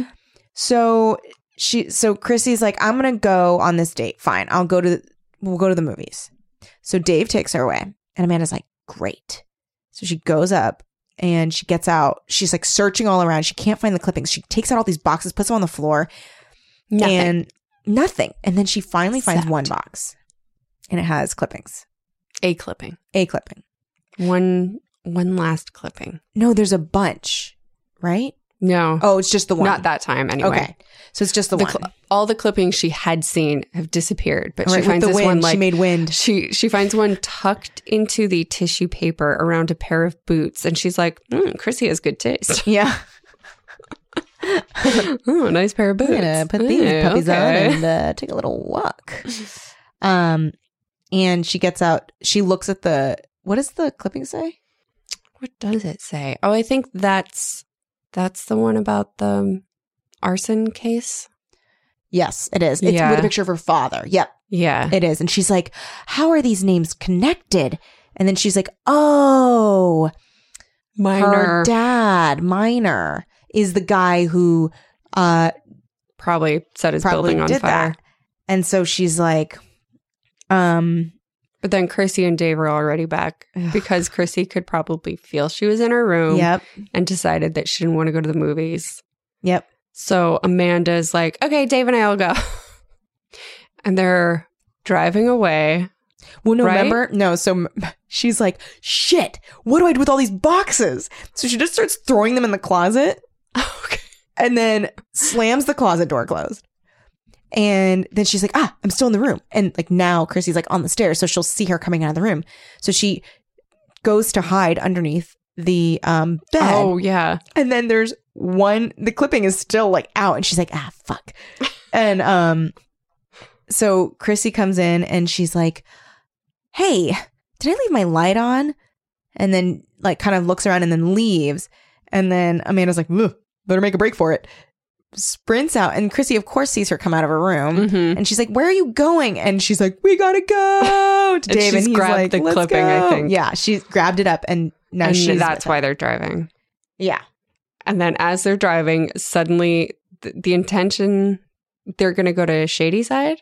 So she, so Chrissy's like, "I'm going to go on this date. Fine. I'll go to, the, we'll go to the movies." So Dave takes her away, and Amanda's like, "Great." So she goes up and she gets out. She's like searching all around. She can't find the clippings. She takes out all these boxes, puts them on the floor, Nothing. and nothing. And then she finally finds Except- one box, and it has clippings. A clipping. A clipping. One one last clipping. No, there's a bunch, right? No. Oh, it's just the one. Not that time anyway. Okay. So it's just the, The one. cl- all the clippings she had seen have disappeared, but Right, she with finds the this wind. one like she made wind. she she finds one tucked into the tissue paper around a pair of boots, and she's like, mm, "Chrissy has good taste." Yeah. Oh, nice pair of boots. I'm gonna put these Yeah, puppies okay. on and uh, take a little walk. Um, and she gets out. She looks at the. What does the clipping say? What does it say? Oh, I think that's that's the one about the arson case. Yes, it is. It's Yeah. with a picture of her father. Yep, Yeah. it is. And she's like, "How are these names connected?" And then she's like, "Oh, Minor. her dad, Minor, is the guy who uh Probably set his probably building on did fire. that." And so she's like, um, But then Chrissy and Dave are already back because Chrissy could probably feel she was in her room "Yep, and decided that she didn't want to go to the movies. yep." So Amanda's like, okay, Dave and I will go. And they're driving away Well, no, Right? remember? No, so m- she's like, shit, what do I do with all these boxes? So she just starts throwing them in the closet Okay. and then slams the closet door closed. And then she's like, ah, I'm still in the room. And like now Chrissy's like on the stairs, so she'll see her coming out of the room. So she goes to hide underneath the um bed. Oh, yeah. And then there's one, the clipping is still like out, and she's like, ah, fuck. And um, so Chrissy comes in and she's like, hey, did I leave my light on? And then like kind of looks around and then leaves. And then Amanda's like, ugh, better make a break for it. Sprints out, and Chrissy, of course, sees her come out of her room. Mm-hmm. And she's like, where are you going? And she's like, we gotta go to And Dave. she's And he's grabbed like, the let's clipping, go. I think. Yeah, she grabbed it up, and now And she's that's with why him. they're driving. Yeah. And then as they're driving, suddenly th- the intention, they're going to go to Shady Side?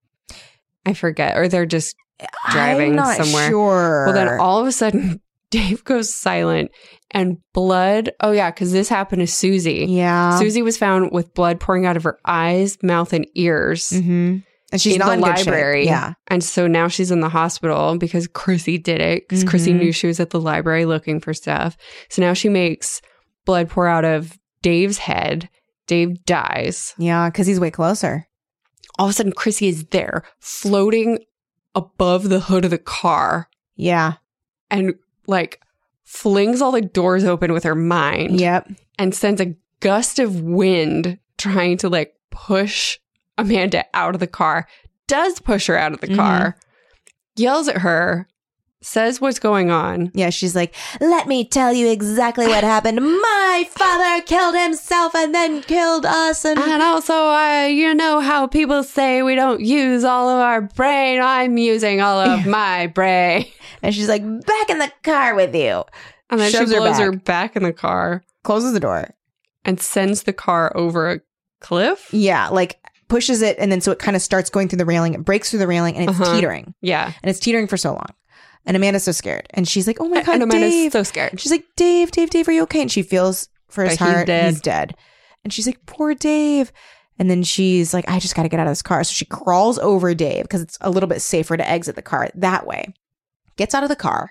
I forget. Or they're just driving I'm not somewhere. sure. Well, then all of a sudden, Dave goes silent and blood. Oh, yeah, because this happened to Susie. Yeah. Susie was found with blood pouring out of her eyes, mouth, and ears Mm-hmm. And she's in not the in good shape. library. Yeah. And so now she's in the hospital because Chrissy did it, because Chrissy Mhm. knew she was at the library looking for stuff. So now she makes blood pour out of Dave's head. Dave dies. Yeah, because he's way closer. All of a sudden, Chrissy is there, floating above the hood of the car, Yeah. and like flings all the doors open with her mind. Yep. And sends a gust of wind trying to like push Amanda out of the car. Does push her out of the Mhm. car. Yells at her. Says what's going on. Yeah, she's like, let me tell you exactly what happened. My father killed himself and then killed us. And And also, uh, you know how people say we don't use all of our brain? I'm using all of my brain. and she's like, back in the car with you. And then Shoves she her blows her back. back in the car Closes the door. and sends the car over a cliff. Yeah, like pushes it. And then so it kind of starts going through the railing. It breaks through the railing and it's Uh-huh. teetering. Yeah. And it's teetering for so long. And Amanda's so scared. And she's like, oh my God, and Amanda's Dave. so scared. She's like, Dave, Dave, Dave, are you okay? And she feels for his But he's heart. dead. He's dead. And she's like, poor Dave. And then she's like, I just got to get out of this car. So she crawls over Dave because it's a little bit safer to exit the car that way. Gets out of the car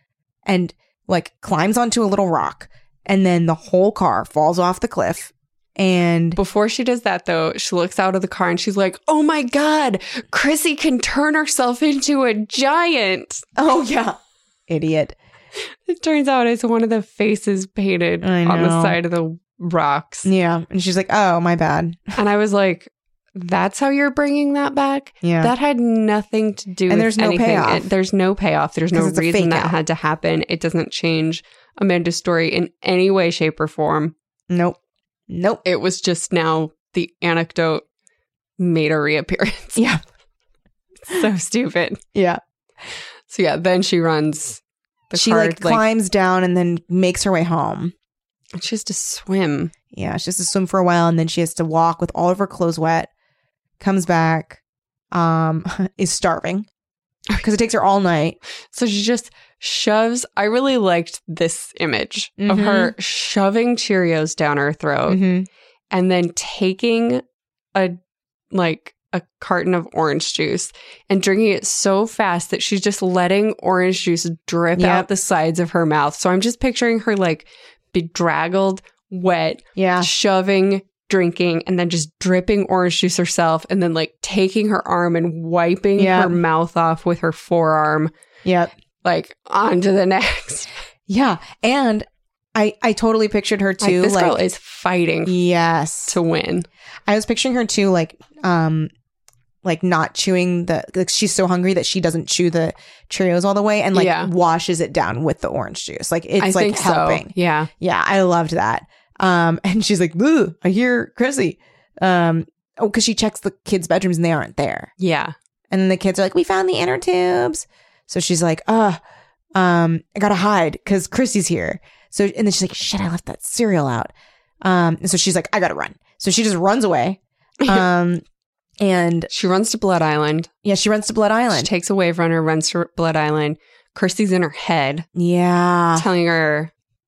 and like climbs onto a little rock. And then the whole car falls off the cliff. And Before she does that, though, she looks out of the car and she's like, oh my God, Chrissy can turn herself into a giant. oh, yeah, idiot. It turns out it's one of the faces painted I on the know. side of the rocks. Yeah. And she's like, oh, my bad. And I was like, that's how you're bringing that back? Yeah. That had nothing to do And with there's no anything. payoff. It- there's no payoff. There's no 'Cause it's a reason fake that out. had to happen. It doesn't change Amanda's story in any way, shape, or form. Nope. Nope. It was just now the anecdote made a reappearance. Yeah. So stupid. Yeah. So yeah, then she runs the she car. like climbs down and then makes her way home. she has to swim. Yeah, she has to swim for a while and then she has to walk with all of her clothes wet. Comes back, um, is starving because it takes her all night. So she just shoves. I really liked this image of Mhm. her shoving Cheerios down her throat Mm-hmm. and then taking a like a carton of orange juice and drinking it so fast that she's just letting orange juice drip Yep. out the sides of her mouth. So I'm just picturing her like bedraggled, wet, Yeah. shoving, drinking, and then just dripping orange juice herself, and then like taking her arm and wiping Yep. her mouth off with her forearm, Yep. like on to the next. Yeah. And I, I totally pictured her Like, too. this Like, girl is fighting yes. to win. I was picturing her too, like, um, like not chewing the, like she's so hungry that she doesn't chew the Cheerios all the way and like Yeah. washes it down with the orange juice. Like it's I like think helping. so. Yeah. Yeah, I loved that. Um, and she's like, "Ooh, I hear Chrissy." Um, oh, because she checks the kids' bedrooms and they aren't there. Yeah. And then the kids are like, "We found the inner tubes." So she's like, "Uh, um, I gotta hide because Chrissy's here." So and then she's like, "Shit, I left that cereal out." Um, and so she's like, "I gotta run." So she just runs away. Um, and She runs to Blood Island. yeah, she runs to Blood She Island. takes a wave runner, runs to Blood Island. Kirsty's in her head, Yeah, telling her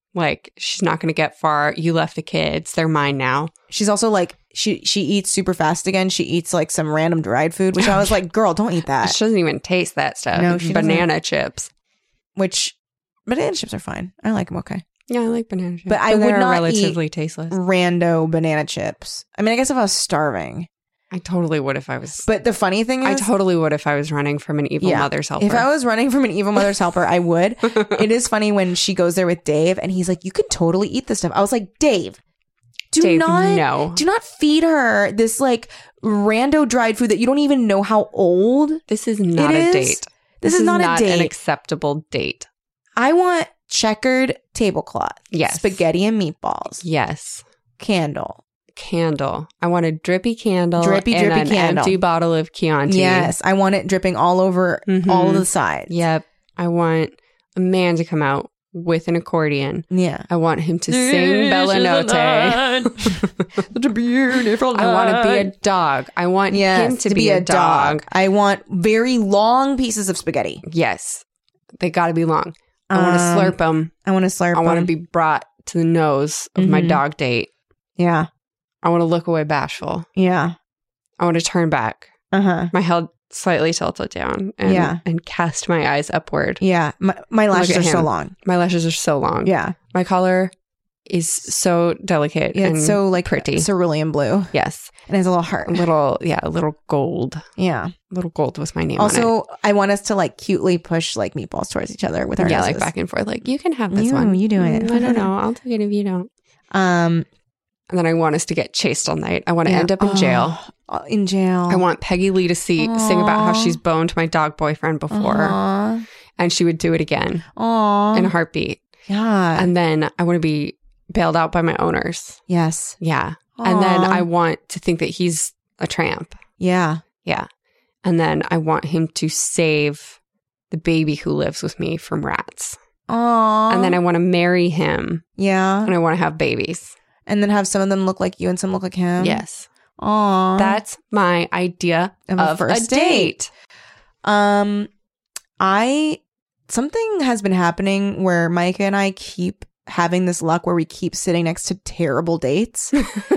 Like, she's not going to get far. You left the kids. They're mine now. She's also like, she she eats super fast again. She eats like some random dried food, which I was like, girl, don't eat that. She doesn't even taste that stuff. No, she Banana doesn't. chips. Which, banana chips are fine. I like them okay. Yeah, I like banana chips. But I would they're not relatively eat tasteless. rando banana chips. I mean, I guess if I was starving. I totally would if I was. But the funny thing is, I totally would if I was running from an evil Yeah. mother's helper. if I was running from an evil mother's helper, I would. It is funny when she goes there with Dave and he's like, you can totally eat this stuff. I was like, Dave, do Dave, not, no. do not feed her this like rando dried food that you don't even know how old. This is not It a is. date. This is not a an date. acceptable date. I want checkered tablecloth. Yes. Spaghetti and meatballs. Yes. Candle. Candle. I want a drippy candle. Drippy, and drippy an candle. empty bottle of Chianti. Yes. I want it dripping all over Mhm. all of the sides. Yep. I want a man to come out with an accordion. Yeah. I want him to sing Bella Notte. Such a beautiful I want to be a dog. I want Yes, him to, be, a dog. I want very long pieces of spaghetti. Yes. They got to be long. I want to Um, slurp them. I want to slurp. I want to them. be brought to the nose of my Mhm. dog date. Yeah. I want to look away bashful. Yeah. I want to turn back. Uh huh. My head slightly tilted down and, Yeah. and cast my eyes upward. Yeah. My, my lashes at are so him. long. My lashes are so long. Yeah. My collar is so delicate Yeah. and It's so like pretty. cerulean blue, Yes. and it has a little heart. A little, yeah, a little gold. Yeah. Little gold was my name on Also, I want us to like cutely push like meatballs towards each other with our it. Yeah, noses. like back and forth. Like, you can have this You- one. you do it. Mm, I don't know. I'll take it if you don't. Um. And then I want us to get chased all night. I want to yeah. end up in Oh, jail. oh, in jail. I want Peggy Lee to see sing about how Aw. she's boned my dog boyfriend before, Aww. and she would do it again Aww. in a heartbeat. Yeah. And then I want to be bailed out by my owners. yes. Yeah. And then Aw. I want to think that he's a tramp. Yeah. Yeah. And then I want him to save the baby who lives with me from rats. Aww. And then I want to marry him yeah. and I want to have babies. And then have some of them look like you and some look like him. Yes. Aww. That's my idea Of of, a a, first date. Um, I something has been happening where Micah and I keep having this luck where we keep sitting next to terrible dates.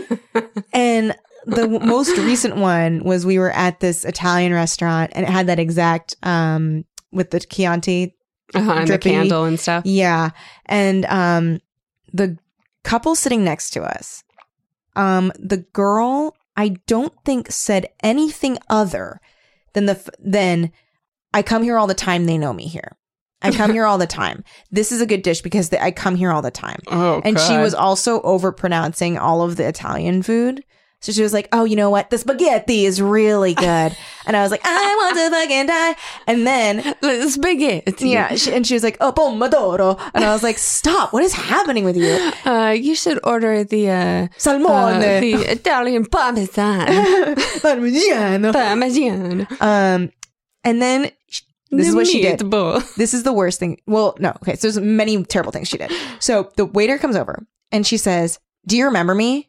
And the w- most recent one was we were at this Italian restaurant and it had that exact um with the Chianti. Uh-huh, and the Drippy. candle and stuff. Yeah. And um the couple sitting next to us, um the girl I don't think said anything other than the f- than I come here all the time, they know me here. I come here all the time. This is a good dish because they, I come here all the time. Oh, And she was also over pronouncing all of the Italian food. So she was like, oh, you know what? The spaghetti is really good. And I was like, I want to fucking die. And then, spaghetti. yeah, she, and she was like, oh, pomodoro. And I was like, stop. What is happening with you? Uh, you should order the uh, Salmone. uh, the Italian parmesan. Parmigiano. Parmesan. Um, and then sh- this is what she did. Meatball. This is the worst thing. Well, no. Okay. So there's many terrible things she did. So the waiter comes over and she says, do you remember me?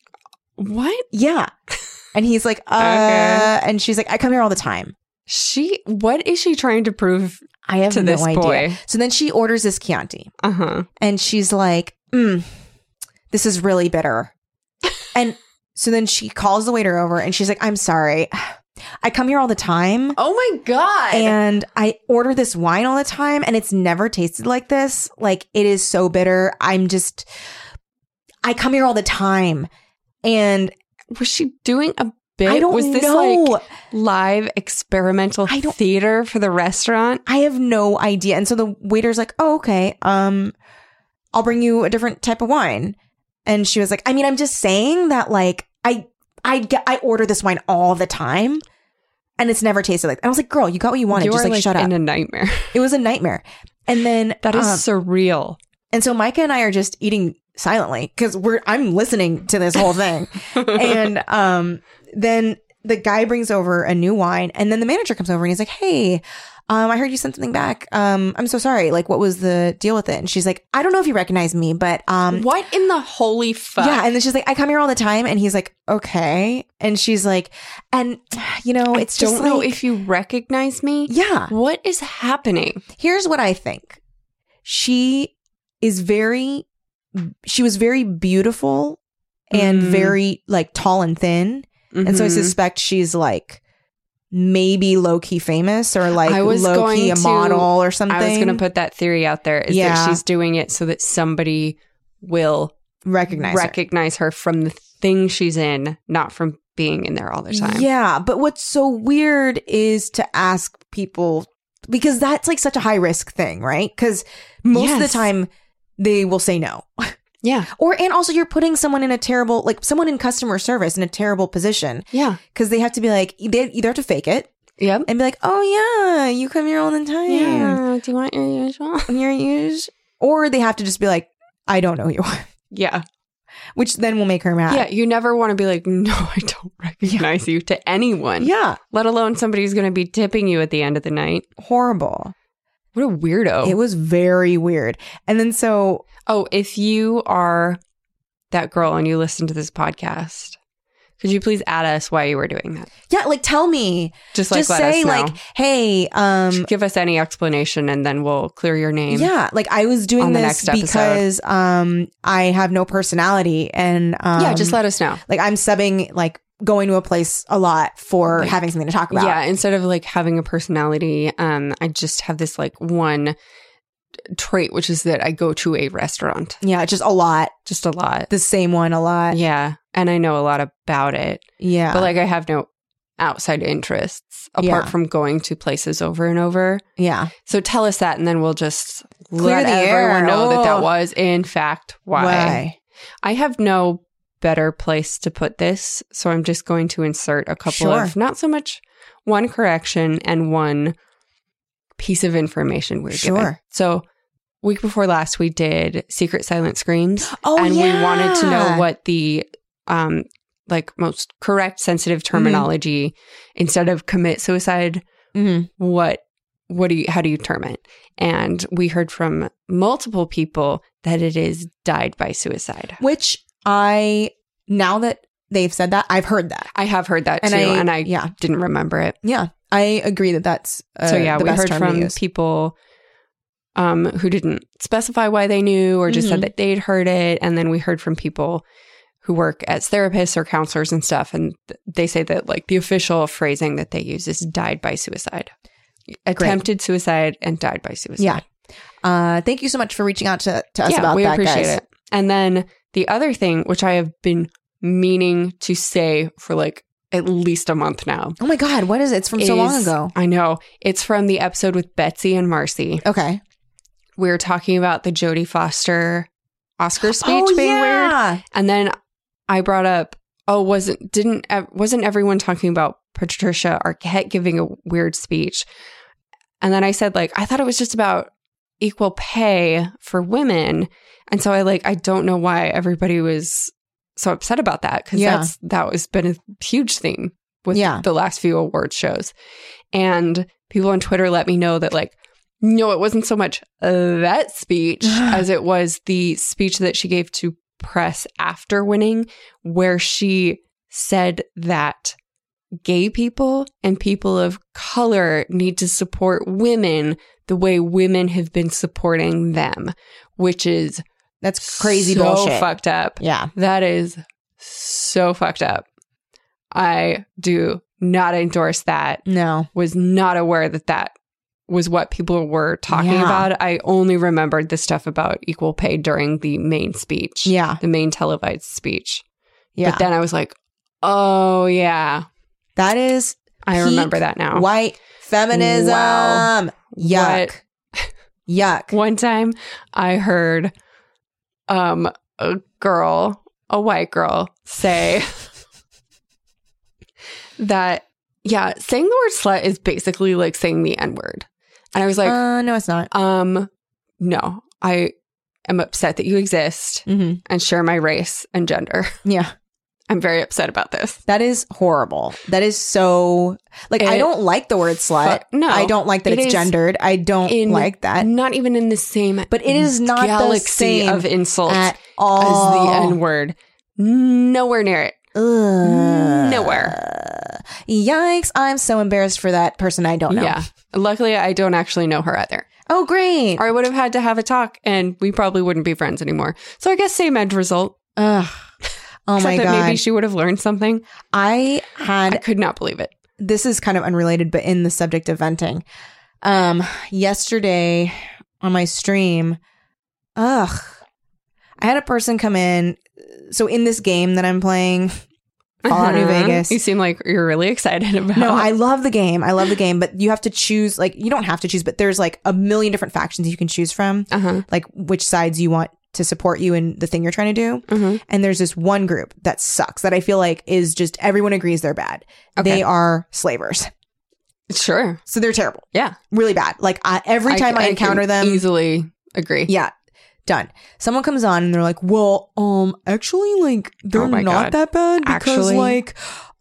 What? Yeah. And he's like, uh, Okay. and she's like, I come here all the time. She, what is she trying to prove I have to no this idea. boy? So then she orders this Chianti Uh huh. and she's like, mm, this is really bitter. And so then she calls the waiter over and she's like, I'm sorry. I come here all the time Oh my God. and I order this wine all the time and it's never tasted like this. Like it is so bitter. I'm just, I come here all the time. And was she doing a bit? I don't was this know. like live experimental I don't- theater for the restaurant? I have no idea. And so the waiter's like, oh, okay. Um, I'll bring you a different type of wine. And she was like, I mean, I'm just saying that like, I, I get, I order this wine all the time and it's never tasted like, I was like, girl, you got what you wanted. You Just are like, like shut up. in a nightmare. It was a nightmare. And then That is um, surreal. and so Micah and I are just eating silently because we're, I'm listening to this whole thing. And, um, then the guy brings over a new wine and then the manager comes over and he's like, hey, um, I heard you sent something back. Um, I'm so sorry. Like, what was the deal with it? And she's like, I don't know if you recognize me, but, um, What in the holy fuck? yeah. And then she's like, I come here all the time. And he's like, okay. And she's like, and you know, it's I just don't know like- if you recognize me. yeah. What is happening? Here's what I think. She is very she was very beautiful and Mhm. very like tall and thin. And so I Mhm. suspect she's like maybe low key famous or like I was low key going a to- model or something. I was going to put that theory out there is Yeah. that she's doing it so that somebody will recognize her. recognize her. from the thing she's in, not from being in there all the time. Yeah, but what's so weird is to ask people, because that's like such a high risk thing, right? Because most of the Yes. time they will say no. Yeah. Or, and also you're putting someone in a terrible, like someone in customer service in a terrible position Yeah. because they have to be like, they either have to fake it Yep. and be like, oh yeah, you come here all the time. Yeah. Do you want your usual? You're used. Or they have to just be like, I don't know you, Yeah. which then will make her mad. Yeah. You never want to be like, no, I don't recognize you to anyone. Yeah. Let alone somebody who's going to be tipping you at the end of the night. Horrible. What a weirdo. It was very weird. And then so, Oh, if you are that girl and you listen to this podcast, could you please add us why you were doing that? yeah, like tell me. Just like Just let say us know. like, hey, um, Just give us any explanation and then we'll clear your name. yeah, like I was doing on the this next episode. because um I have no personality and um, yeah, just let us know. like I'm subbing, like going to a place a lot for Like, having something to talk about. Yeah, instead of like having a personality, um, I just have this like one trait, which is that I go to a restaurant Yeah, just a lot. just a lot. The same one a lot. Yeah, and I know a lot about it, Yeah. but like I have no outside interests apart Yeah. from going to places over and over. yeah. So tell us that, and then we'll just Clear let the everyone air. know that that Oh. was in fact why. Why? I have no better place to put this, so I'm just going to insert a couple Sure. of not so much one correction and one piece of information we're given. Sure. So week before last, we did Secret Silent Screams, Oh, and yeah. we wanted to know what the um like most correct sensitive terminology instead of commit suicide. Mhm. What what do you how do you term it? And we heard from multiple people that it is died by suicide. Which I, now that they've said that, I've heard that. I have heard that And too, I- and I yeah. didn't remember it. Yeah. I agree that that's uh, so yeah, the we best heard term to from use. people um, who didn't specify why they knew or just Mhm. said that they'd heard it, and then we heard from people who work as therapists or counselors and stuff, and th- they say that like the official phrasing that they use is "died by suicide," attempted suicide, and died by suicide. Yeah. Uh, thank you so much for reaching out to, to us yeah, about we that, appreciate guys. it. And then the other thing, which I have been meaning to say for like at least a month now. Oh my God, what is it? It's from so long is- ago. I know. It's from the episode with Betsy and Marcy. Okay. We were talking about the Jodie Foster Oscar speech oh, being weird. yeah. And then I brought up, oh, wasn't didn't ev- wasn't everyone talking about Patricia Arquette giving a weird speech? And then I said, like, I thought it was just about equal pay for women. And so I like, I don't know why everybody was so upset about that, because Yeah. that's that was been a huge theme with Yeah. the last few award shows. And people on Twitter let me know that like, no, it wasn't so much uh, that speech as it was the speech that she gave to press after winning, where she said that gay people and people of color need to support women the way women have been supporting them, which is That's crazy so bullshit. fucked up. Yeah. That is so fucked up. I do not endorse that. No. Was not aware that that was what people were talking Yeah. about. I only remembered the stuff about equal pay during the main speech. Yeah. The main televised speach. Yeah. But then I was like, oh, yeah. that is I peak remember that now. white feminism. Wow. Yuck. Yuck. One time I heard um, a girl, a white girl, say that, yeah, saying the word slut is basically like saying the N-word. And I was like, uh, no, it's not. um, no, I am upset that you exist Mm-hmm. and share my race and gender. Yeah. I'm very upset about this. That is horrible. That is so, like, I It- don't like the word slut. Fu- no, I don't like that it it's is gendered. I don't in- like that Not even in the same But it is not the galaxy same of insults at as all. the N-word. Nowhere near it. Ugh. Nowhere. Yikes. I'm so embarrassed for that person I don't know. Yeah. Luckily, I don't actually know her either. Oh, great. Or I would have had to have a talk and we probably wouldn't be friends anymore. So I guess same end result. Ugh. Oh Except my that God. maybe she would have learned something. I had, I could not believe it. this is kind of unrelated, but in the subject of venting. Um, yesterday on my stream, ugh, I had a person come in. So in this game that I'm playing, Fallout New Vegas. You seem like you're really excited about. No, I love the game. I love the game, but you have to choose, like, you don't have to choose, but there's like a million different factions you can choose from, Uh-huh. like which sides you want to support you in the thing you're trying to do. Mhm. And there's this one group that sucks that I feel like is just everyone agrees they're bad. Okay. They are slavers. Sure. So they're terrible. Yeah. Really bad. Like I, every time I, I encounter can them, easily agree. yeah, done. Someone comes on and they're like, well, um, actually, like, they're Oh my not God. that bad because, Actually? like,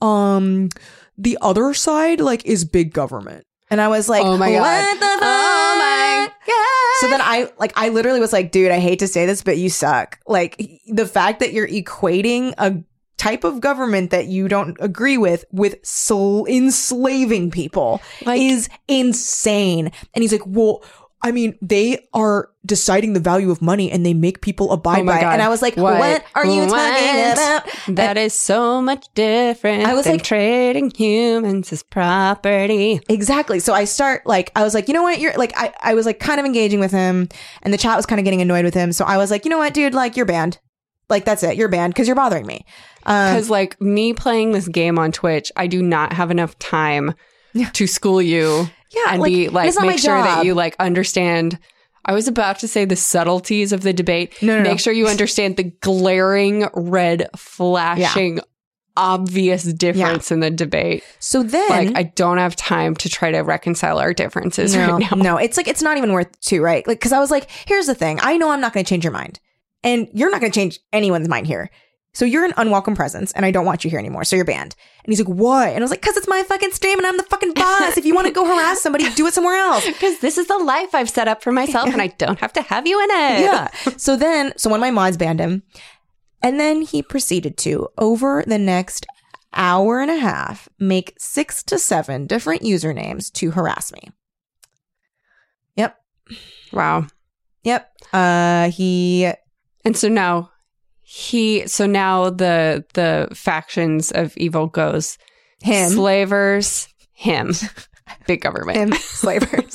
um, the other side, like, is big government. And I was like, Oh my God. what the fuck? Oh my God. So then I, like, I literally was like, dude, I hate to say this, but you suck. Like, the fact that you're equating a type of government that you don't agree with with sl- enslaving people Like- is insane. And he's like, well, I mean, they are deciding the value of money and they make people abide Oh my by it. God. And I was like, what, What? are you What? talking about? That is so much different I was than like- trading humans as property. Exactly. So I start like, I was like, you know what? You're like, I, I was like kind of engaging with him and the chat was kind of getting annoyed with him. So I was like, you know what, dude, like you're banned. Like, that's it. You're banned because you're bothering me. Um, Because, like, me playing this game on Twitch, I do not have enough time Yeah. to school you Yeah, and like, be like, it's not my make sure that job. you like understand. I was about to say the subtleties of the debate. No, no, Make no. sure you understand the glaring red flashing obvious difference in the debate. so then, Like, I don't have time to try to reconcile our differences no, right now. no, it's like, it's not even worth two, right? Like, cause I was like, here's the thing. I know I'm not going to change your mind and you're not going to change anyone's mind here. So you're an unwelcome presence and I don't want you here anymore. So you're banned. And he's like, what? And I was like, cause it's my fucking stream and I'm the fucking boss. If you want to go harass somebody, do it somewhere else. Because this is the life I've set up for myself and I don't have to have you in it. Yeah. So then, so one of my mods banned him. And then he proceeded to, over the next hour and a half, make six to seven different usernames to harass me. Yep. Wow. Yep. Uh, he, And so now he, so now the the factions of evil goes him, slavers, him, big government. him, slavers.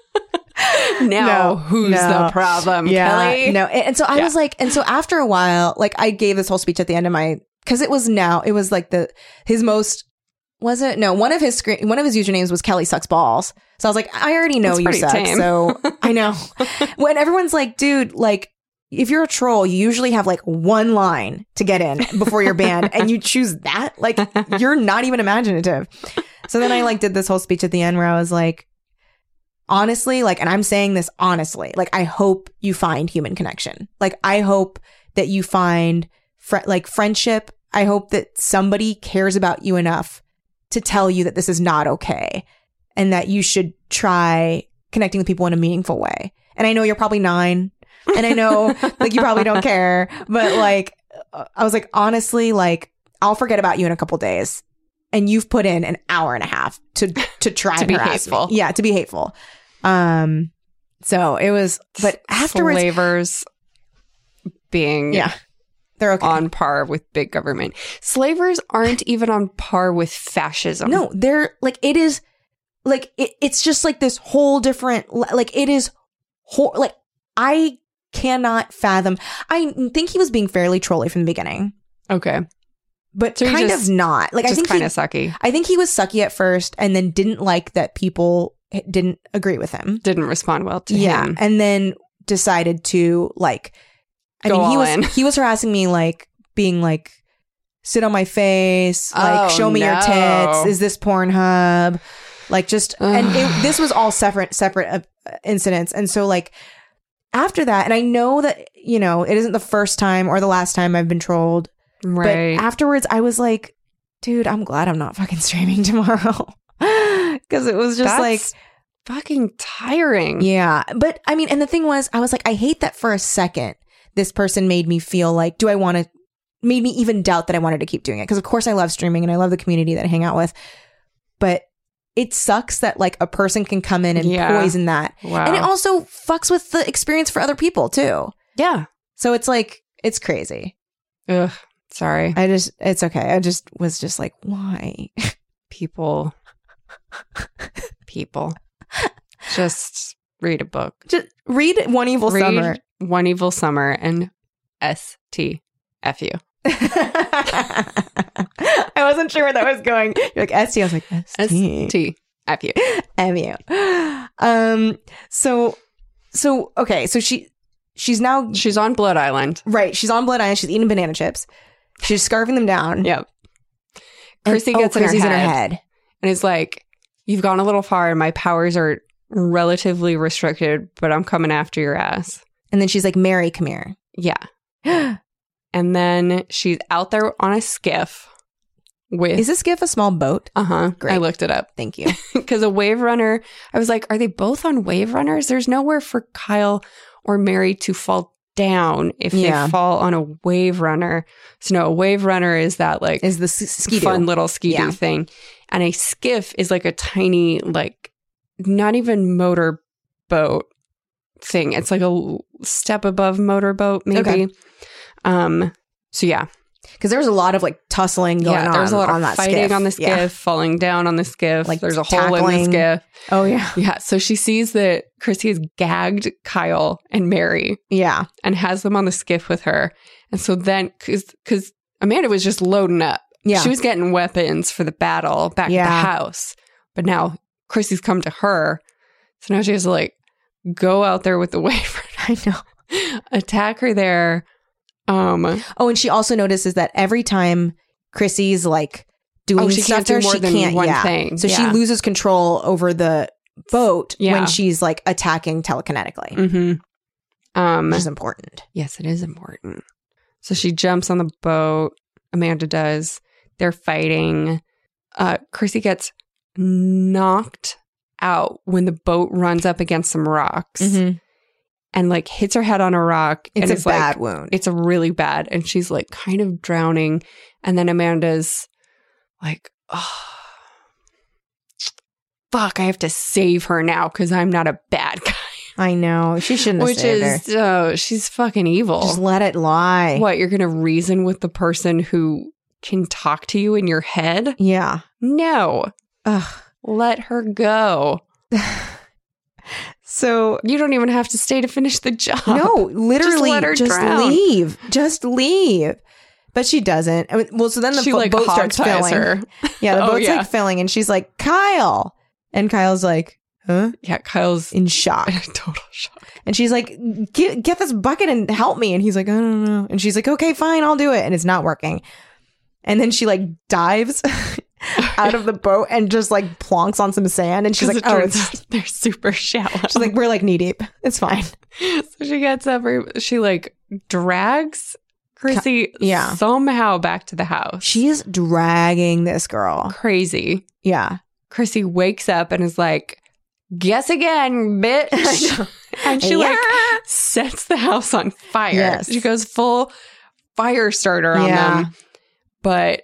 Now No, who's no. the problem, Kelly? No. And, and so I Yeah. was like, and so after a while, like I gave this whole speech at the end of my, cause it was now, it was like the, his most, was it? No, one of his screen, one of his usernames was Kelly Sucks Balls. So I was like, I already know That's you pretty suck. tame. So I know. When everyone's like, dude, like, if you're a troll, you usually have like one line to get in before you're banned and you choose that. Like, you're not even imaginative. So then I like did this whole speech at the end where I was like, honestly, like, and I'm saying this honestly, like, I hope you find human connection. Like, I hope that you find fr- like friendship. I hope that somebody cares about you enough to tell you that this is not okay and that you should try connecting with people in a meaningful way. And I know you're probably nine and I know like you probably don't care, but like, I was like, honestly, like, I'll forget about you in a couple days. And you've put in an hour and a half to to try To and be harass hateful. me. Yeah, to be hateful. Um, so it was, but afterwards, Slavers being yeah, they're okay. on par with big government. Slavers aren't even on par with fascism. No, they're like, it is like, it, it's just like this whole different, like it is, whole, like I cannot fathom. I think he was being fairly trolly from the beginning, Okay. but So he kind just- of not. Like I Just think kind he, of sucky. I think he was sucky at first and then didn't like that people didn't agree with him. Didn't respond well to Yeah. him. And then decided to like, I Go mean, he all was, in. he was harassing me, like being like, sit on my face, like Oh, show me your no. tits. Is this Pornhub? Like just, and it, this was all separate, separate uh, incidents. And so like after that, and I know that, you know, it isn't the first time or the last time I've been trolled, Right. but afterwards I was like, dude, I'm glad I'm not fucking streaming tomorrow. Cause it was just That's like, fucking tiring. yeah. But I mean, and the thing was, I was like, I hate that for a second, this person made me feel like, do I want to, made me even doubt that I wanted to keep doing it. Cause of course I love streaming and I love the community that I hang out with. but it sucks that like a person can come in and Yeah. poison that. Wow. And it also fucks with the experience for other people too. Yeah. So it's like, it's crazy. Ugh. Sorry. I just, it's okay. I just was just like, why? People. People. Just read a book. Just read One Evil read Summer. One Evil Summer and S T F U. I wasn't sure where that was going. You're like, S T. I was like, S T. S T F U. M U. Um, so, so, okay. So she, she's now, She's on Blood Island. right. She's on Blood Island. She's eating banana chips. She's scarfing them down. Yep. And- Chrissy oh, gets in her, Chrissy's head in her head. and is like, you've gone a little far and my powers are relatively restricted, but I'm coming after your ass. And then she's like, Mary, come here. Yeah. And then she's out there on a skiff with... Is this skiff a small boat? Uh-huh. Great. I looked it up. Thank you. Because a wave runner, I was like, are they both on wave runners? There's nowhere for Kyle or Mary to fall down if Yeah. they fall on a wave runner. So no, a wave runner is that like Is the s- ski-doo. fun little ski-doo Yeah. thing. And a skiff is like a tiny, like not even motor boat thing. It's like a l- step above motorboat, maybe. Okay. Um. So yeah, Because there was a lot of like tussling going yeah. on. There's a lot on of that fighting skiff. on the skiff, Yeah. falling down on the skiff. Like there's a hole in tackling. the skiff. Oh, yeah. Yeah. So she sees that Chrissy has gagged Kyle and Mary Yeah. and has them on the skiff with her. And so then, because because Amanda was just loading up. Yeah. She was getting weapons for the battle back Yeah. at the house. But now Chrissy's come to her. So now she has to like go out there with the wave I know. attack her there. Um, Oh, and she also notices that every time Chrissy's like doing Oh, she stuff can't do there, more she than can't, one yeah. thing. So she Yeah. loses control over the boat Yeah. when she's like attacking telekinetically, mm-hmm. um, which is important. yes, it is important. So she jumps on the boat. Amanda does. They're fighting. Uh, Chrissy gets knocked out when the boat runs up against some rocks Mhm. and like hits her head on a rock. It's and a it's bad like, wound. It's a really bad. And she's like kind of drowning. And then Amanda's like, oh, fuck, I have to save her now because I'm not a bad guy. I know. She shouldn't have Which saved is, her. oh, she's fucking evil. Just let it lie. What, you're going to reason with the person who can talk to you in your head? Yeah. No. Ugh. Let her go. So You don't even have to stay to finish the job. no, literally, let her just drown. leave. Just leave. But she doesn't. I mean, well, so then the She fo- like boat starts hog ties filling. her. Yeah, the Oh, boat's yeah. like filling, and she's like, Kyle. And Kyle's like, huh? Yeah, Kyle's In shock. in total shock. And she's like, get, get this bucket and help me. And he's like, I don't know. And she's like, okay, fine, I'll do it. And it's not working. And then she like dives out of the boat and just like plonks on some sand. And she's like, it oh, turns it's, out they're super shallow. she's like, we're like knee deep. It's fine. So she gets up, she like drags Chrissy Yeah. somehow back to the house. She's dragging this girl. Crazy. Yeah. Chrissy wakes up and is like, guess again, bitch. And she like Yeah. sets the house on fire. Yes. She goes full fire starter on Yeah. them, but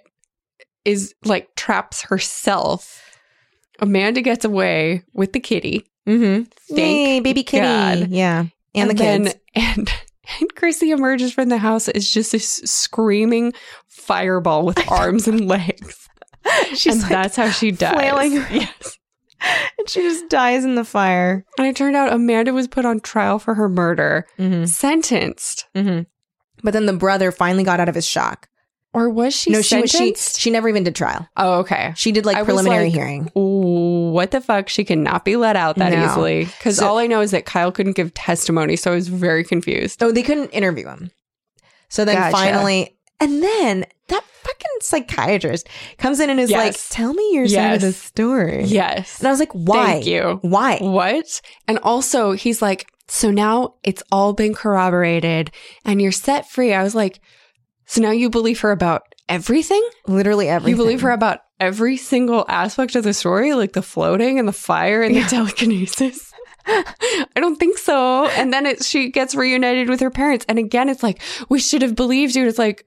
is like traps herself. Amanda gets away with the kitty. Mm-hmm. Thank Yay, baby kitty. God. Yeah. And, the then, kids. And, and Chrissy emerges from the house as just this screaming fireball with arms and legs. She's and like that's how she dies. flailing around. Yes. and she just dies in the fire. And it turned out Amanda was put on trial for her murder, Mm-hmm. sentenced. Mm-hmm. But then the brother finally got out of his shock. Or was she no, she, sentenced? she she never even did trial. oh, okay. She did like I was preliminary like, hearing. Ooh, what the fuck? She cannot be let out that No. easily. Because So- all I know is that Kyle couldn't give testimony, so I was very confused. Oh, they couldn't interview him. So then Gotcha. finally, and then that fucking psychiatrist comes in and is like, Yes. tell me your side of Yes. the story. Yes. And I was like, why? Thank you. Why? What? And also, he's like, so now it's all been corroborated and you're set free. I was like, so now you believe her about everything? Literally everything. You believe her about every single aspect of the story, like the floating and the fire and Yeah. the telekinesis? I don't think so. And then it, she gets reunited with her parents. And again, it's like, we should have believed you. It's like,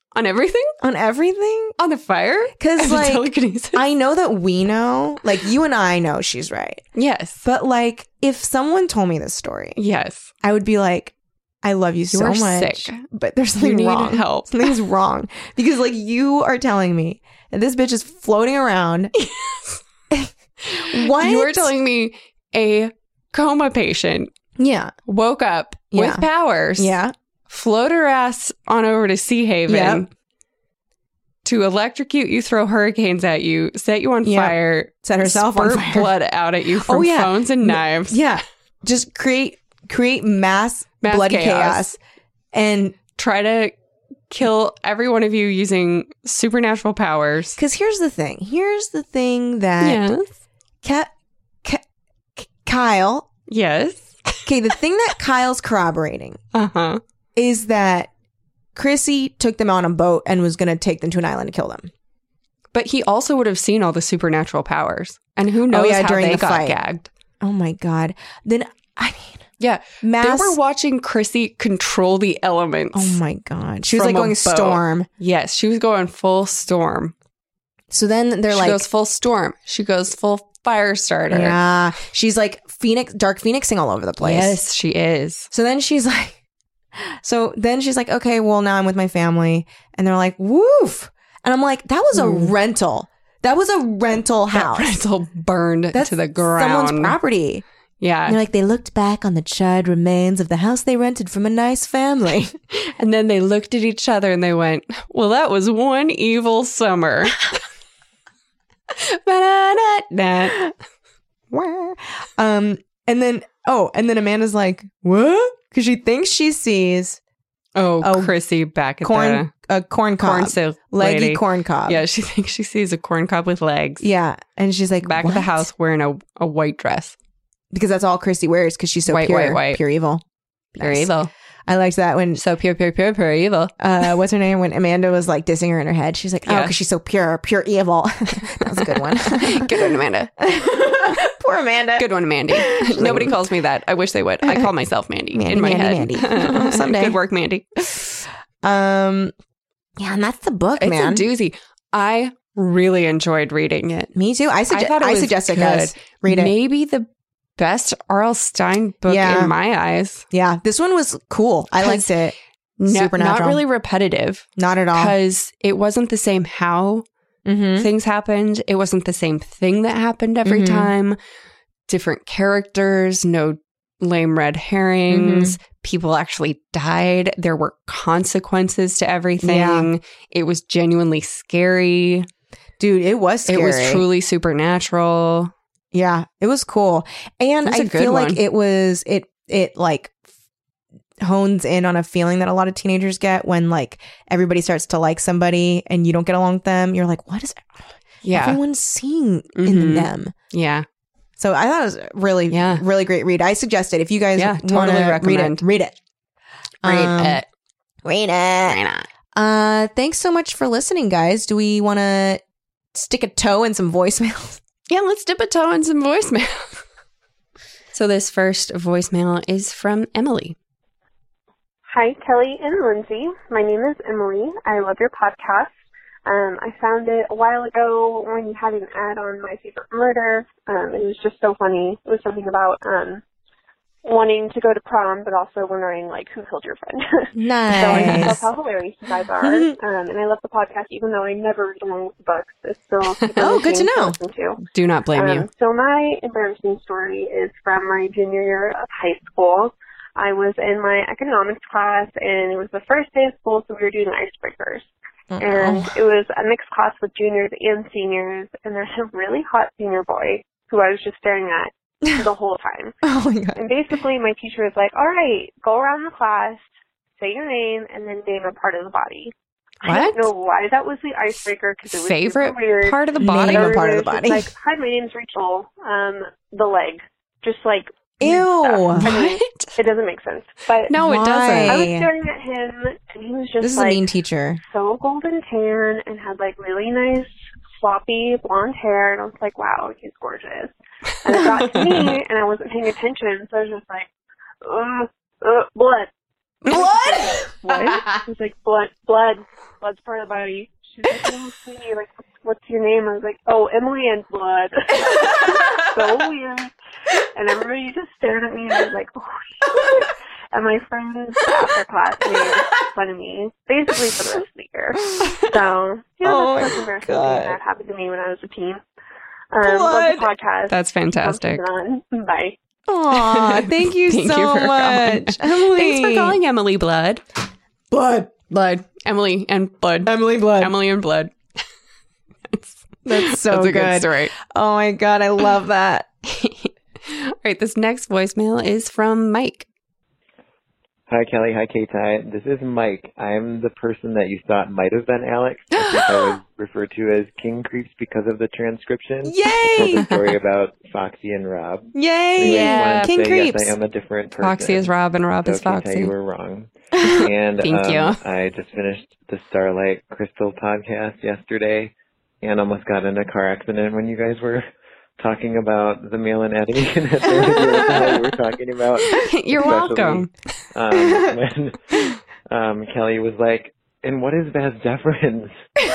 On everything? On everything? On the fire? Because, like, telekinesis? I know that we know, like, you and I know she's right. Yes. But, like, if someone told me this story, yes. I would be like, I love you so You're much. sick. But there's something You need wrong. help. Something's wrong. Because, like, you are telling me that this bitch is floating around. What? You are telling me a coma patient Yeah. woke up Yeah. with powers. Yeah. Float her ass on over to Sea Haven Yep. to electrocute you, throw hurricanes at you, set you on Yep. fire, Set herself on spurt fire. blood out at you from Oh, yeah. phones and knives. Yeah. Just create create mass, Mass bloody chaos. chaos. And Try to kill every one of you using supernatural powers. because here's the thing. Here's the thing that Yes. Ka- Ka- K- Kyle. Yes. Okay, the thing that Kyle's corroborating Uh-huh. is that Chrissy took them on a boat and was going to take them to an island to kill them. But he also would have seen all the supernatural powers. And who knows yeah, how during they the got fight. gagged. Oh my God. Then, I mean, Yeah. mass. They were watching Chrissy control the elements. Oh my God. She was From like a going boat. storm. Yes, she was going full storm. So then they're she like, goes full storm. She goes full fire starter. yeah. She's like Phoenix, Dark Phoenixing all over the place. Yes, she is. So then she's like, so then she's like, okay, well, now I'm with my family. And they're like, woof. And I'm like, that was a Mm. rental. That was a rental house. That rental burned That's to the ground. someone's property. Yeah. And they're like, they looked back on the charred remains of the house they rented from a nice family. And then they looked at each other and they went, well, that was one evil summer. Ba-da-da-da. um, and then, oh, and then Amanda's like, what? Because she thinks she sees Oh, Oh, Chrissy back at corn, a corn the cob, corn sale leggy lady. corn cob. Yeah, she thinks she sees a corn cob with legs. Yeah. And she's like, Back at the "What?" house wearing a, a white dress. Because that's all Christy wears because she's so White, pure, white, white. pure evil. Pure Nice. evil. I liked that when, So pure, pure, pure, pure evil. uh, what's her name? When Amanda was like dissing her in her head, she's like, oh, Yeah. because she's so pure, pure evil. That was a good one. Good one, Amanda. Poor Amanda. Good one, Mandy. Nobody calls me that. I wish they would. I call myself Mandy, Mandy, in my Mandy, head. Mandy. Someday. Good work, Mandy. Um, yeah, and that's the book, It's man. a doozy. I really enjoyed reading it. Me too. I, suggest. I thought it I was suggest it, good. guys. Read it. Maybe the best R L. Stein book Yeah. in my eyes. Yeah, this one was cool. I 'Cause liked it. No- Supernatural. Not really repetitive Not at all. because it wasn't the same how Mm-hmm. things happened. It wasn't the same thing that happened every Mhm. time. Different characters, no lame red herrings. Mm-hmm. People actually died. There were consequences to everything. It was genuinely scary. Dude, it was scary. It was truly supernatural. Yeah, it was cool. And It was I a good feel one. like it was, it, it like hones in on a feeling that a lot of teenagers get when like everybody starts to like somebody and you don't get along with them. You're like, what is Yeah. everyone seeing in Mhm. them? Yeah. So I thought it was a really, Yeah. really great read. I suggest it if you guys Yeah, want totally to read recommend. it. Read it. Read Um, it. Read it. Why not? Uh, thanks so much for listening, guys. Do we want to stick a toe in some voicemails? Yeah, let's dip a toe in some voicemail. So this first voicemail is from Emily. Hi, Kelly and Lindsay. My name is Emily. I love your podcast. Um, I found it a while ago when you had an ad on My Favorite Murder. Um, it was just so funny. It was something about um, wanting to go to prom, but also wondering, like, who killed your friend. So I just Nice. love how hilarious you guys are. Um, and I love the podcast, even though I never read along with the books. It's still super Oh, good to entertaining know. listen to. Do not blame Um, you. So my embarrassing story is from my junior year of high school. I was in my economics class, and it was the first day of school, so we were doing icebreakers. And it was a mixed class with juniors and seniors, and there's a really hot senior boy who I was just staring at the whole time. Oh my God. And basically, my teacher was like, all right, go around the class, say your name, and then name a part of the body. I What? don't know why that was the icebreaker, because it was Favorite super weird. part of the Name body? a part of the It was body. just like, hi, my name's Rachel. Um, the leg. Just like, Ew. stuff. I mean, What? it doesn't make sense. But No, it Why? doesn't. I was staring at him, and he was just This is like a mean teacher. so golden tan and had like really nice floppy blonde hair, and I was like, wow, he's gorgeous. And it got to me, and I wasn't paying attention, so I was just like, ugh, ugh, blood. Blood? What? She's like, blood, blood, blood's part of the body. She's like, oh, sweetie, like, what's your name? I was like, oh, Emily and Blood. So weird. And everybody just stared at me and I was like, oh, shit. And my friends after class made fun of me, basically for the rest of the year. So, yeah, Oh that's my such embarrassing God. thing that happened to me when I was a teen. Um, love the podcast. That's fantastic. On. Bye. Aw, thank you Thank so you for much. calling. Emily. Thanks for calling Emily Blood. Blood. Blood. Emily and Blood. Emily Blood. Emily and Blood. that's, That's so that's a good, good. story. Oh my God, I love that. All right, this next voicemail is from Mike. Hi, Kelly. Hi, K-Ty. This is Mike. I'm the person that you thought might have been Alex. I think I was referred to as King Creeps because of the transcription. I Yay! told the story about Foxy and Rob. Yay! Anyway, Yeah. I wanted to King say, Creeps. Yes, I am a different person. Foxy is Rob and Rob so is Foxy. K-Ty, you were wrong. And Thank um, you. I just finished the Starlight Crystal podcast yesterday and almost got in a car accident when you guys were talking about the male anatomy. And I had no idea what the hell you were talking about. You're Especially, welcome. Um, when um, Kelly was like, and what is vas deferens?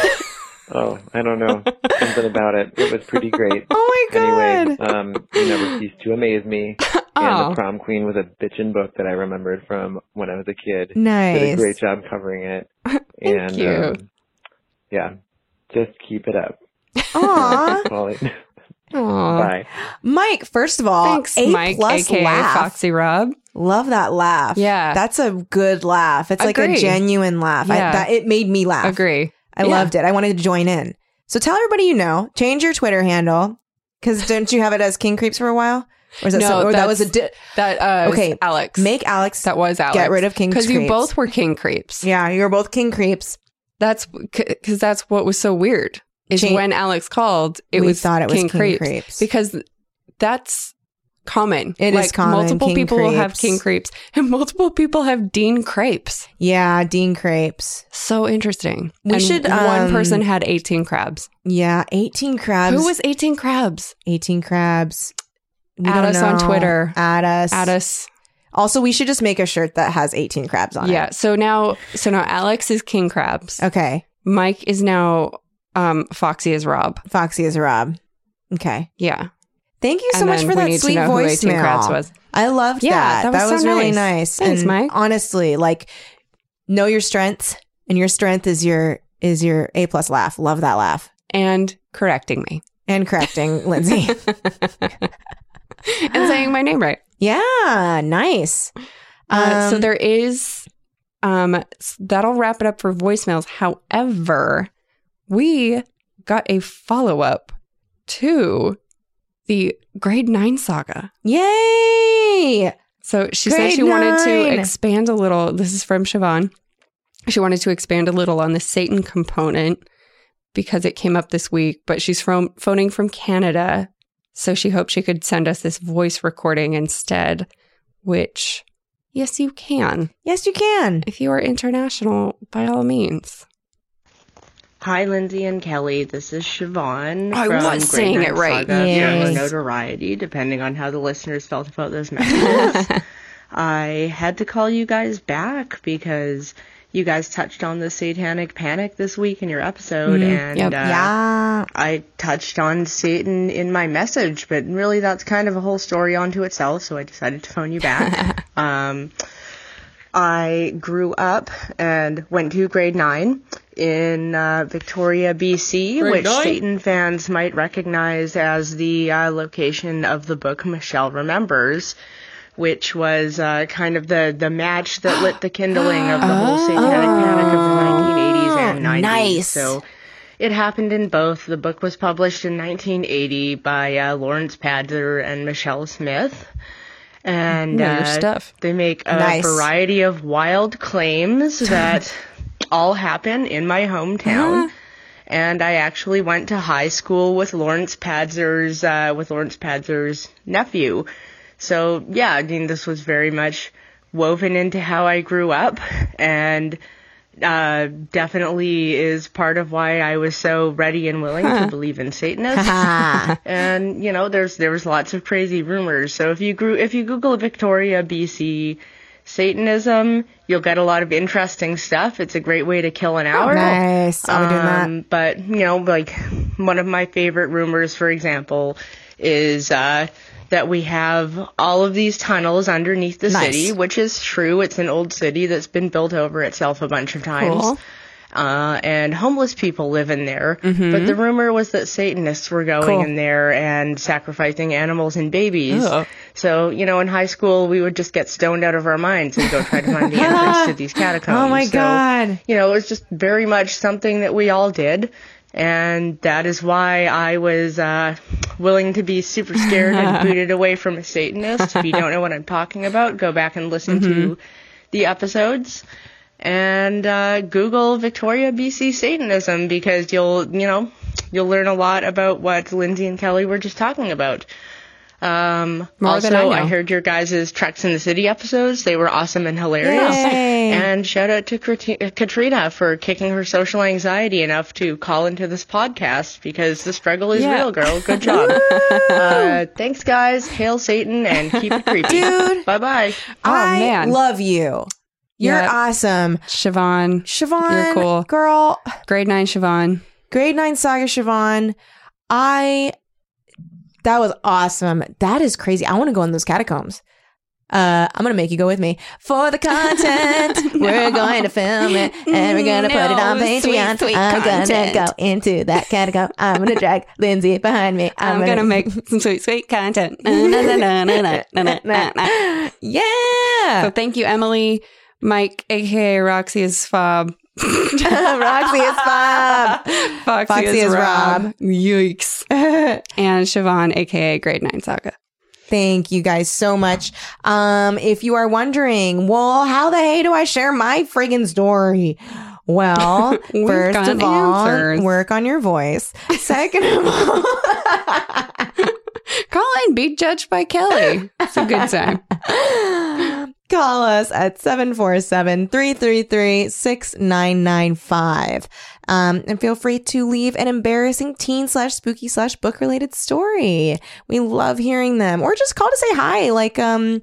Oh, I don't know. Something about it. It was pretty great. Oh my God. Anyway, um, you never ceased to amaze me. And Oh. The Prom Queen was a bitchin' book that I remembered from when I was a kid. Did a Nice. great job covering it. Thank and you. Um, yeah, just keep it up. Aw. That's all I- Aw. Bye. Mike, first of all, Thanks, A Mike, plus aka laugh. Foxy Rob. Love that laugh. Yeah. That's a good laugh. It's like Agree. a genuine laugh. I, Yeah. that, it made me laugh. Agree. I Yeah. loved it. I wanted to join in. So tell everybody you know, change your Twitter handle. Because don't you have it as King Creeps for a while? Or is that No, some, or that was a that's- di- That uh, Okay, okay. Alex. make Alex that was Alex. get rid of King because Creeps. you both were King Creeps. Yeah, you're both King Creeps. That's because that's what was so weird. Is Cha- when Alex called, it We was thought it was King, King Creeps, Creeps. because that's common. It is like, common, Multiple King people will have Creeps. King Creeps, and multiple people have Dean Crepes. Yeah, Dean Crepes. So interesting. We And should, One um, person had eighteen crabs. Yeah, eighteen crabs. Who was eighteen crabs? eighteen crabs? We Add don't us on know. Twitter. Add us. Add us. Also, we should just make a shirt that has eighteen crabs on Yeah. it. So now, so now Alex is King Crabs. Okay. Mike is now um, Foxy is Rob. Foxy is Rob. Okay. Yeah. Thank you so And much then for we that need to sweet know who eighteen voicemail. crabs was. I loved Yeah, that. that was That was so really nice. nice. Thanks, and Mike. honestly, like, know your strengths, and your strength is your is your A plus laugh. Love that laugh. And correcting me. And correcting Lindsay. And saying my name right. Yeah, nice. Uh, so Um, there is, um, s- that'll wrap it up for voicemails. However, we got a follow up to the grade nine saga. Yay! So she said Grade she wanted to nine. expand a little. This is from Siobhan. She wanted to expand a little on the Satan component because it came up this week, but she's from phoning from Canada. So she hoped she could send us this voice recording instead, which, yes, you can. Yes, you can. If you are international, by all means. Hi, Lindsay and Kelly. This is Siobhan. I from was Grade saying Nine it right. Saga, Yes. Fame or notoriety, depending on how the listeners felt about those messages. I had to call you guys back because you guys touched on the satanic panic this week in your episode, Mm, and yep. uh, Yeah. I touched on Satan in my message, but really that's kind of a whole story onto itself, so I decided to phone you back. um, I grew up and went to grade nine in uh, Victoria, B C, Grade which nine? Satan fans might recognize as the uh, location of the book Michelle Remembers, which was uh, kind of the, the match that lit the kindling of the whole satanic panic of the nineteen eighties and nineties. Nice. So it happened in both. The book was published in nineteen eighty by uh, Lawrence Padzer and Michelle Smith. And Know your uh, stuff. they make a Nice. variety of wild claims that all happen in my hometown. And I actually went to high school with Lawrence Padzer's uh, with Lawrence Padzer's nephew. So yeah, I mean, this was very much woven into how I grew up, and uh, definitely is part of why I was so ready and willing to believe in Satanists. And you know, there's there was lots of crazy rumors. So if you grew if you Google Victoria, B C, Satanism. You'll get a lot of interesting stuff. It's a great way to kill an hour. Nice. I'll be doing that. Um, but, you know, like, one of my favorite rumors, for example, is uh, that we have all of these tunnels underneath the Nice. city, which is true. It's an old city that's been built over itself a bunch of times. Cool. Uh, and homeless people live in there. Mm-hmm. But the rumor was that Satanists were going Cool. in there and sacrificing animals and babies. Ugh. So, you know, in high school, we would just get stoned out of our minds and go try to find the entrance to these catacombs. Oh my So, God. you know, it was just very much something that we all did. And that is why I was uh, willing to be super scared and booted away from a Satanist. If you don't know what I'm talking about, go back and listen Mm-hmm. to the episodes. And uh, Google Victoria, B C Satanism, because you'll, you know, you'll learn a lot about what Lindsay and Kelly were just talking about. Um, More also, than I know. I heard your guys' Treks in the City episodes. They were awesome and hilarious. Yay. And shout out to Kati- Katrina for kicking her social anxiety enough to call into this podcast, because the struggle is Yeah. real, girl. Good job. uh, thanks, guys. Hail Satan and keep it creepy. Dude. Bye-bye. Oh, I man. love you. You're Yep. awesome. Siobhan, Siobhan, You're cool. girl. grade nine Siobhan. Grade nine saga Siobhan. I, that was awesome. That is crazy. I want to go in those catacombs. Uh, I'm going to make you go with me for the content. We're going to film it and we're going to put it on No, Patreon. sweet, sweet I'm going to content. go into that catacomb. I'm going to drag Lindsay behind me. I'm, going to make some sweet, sweet content. Na, na, na, na, na, na, na, na, na. Yeah. So thank you, Emily. Mike, a k a. Roxy is Fob. Roxy is Bob. Foxy, Foxy is, is Rob. Rob. Yikes. And Siobhan, a k a. Grade nine Saga. Thank you guys so much. Um, if you are wondering, well, how the hey do I share my friggin' story? Well, We've first got of all, answers. work on your voice. Second of all, Call in, be judged by Kelly. It's a good time. call us at seven four seven, three three three, six nine nine five. Um, and feel free to leave an embarrassing teen slash spooky slash book related story. We love hearing them. Or just call to say hi, like um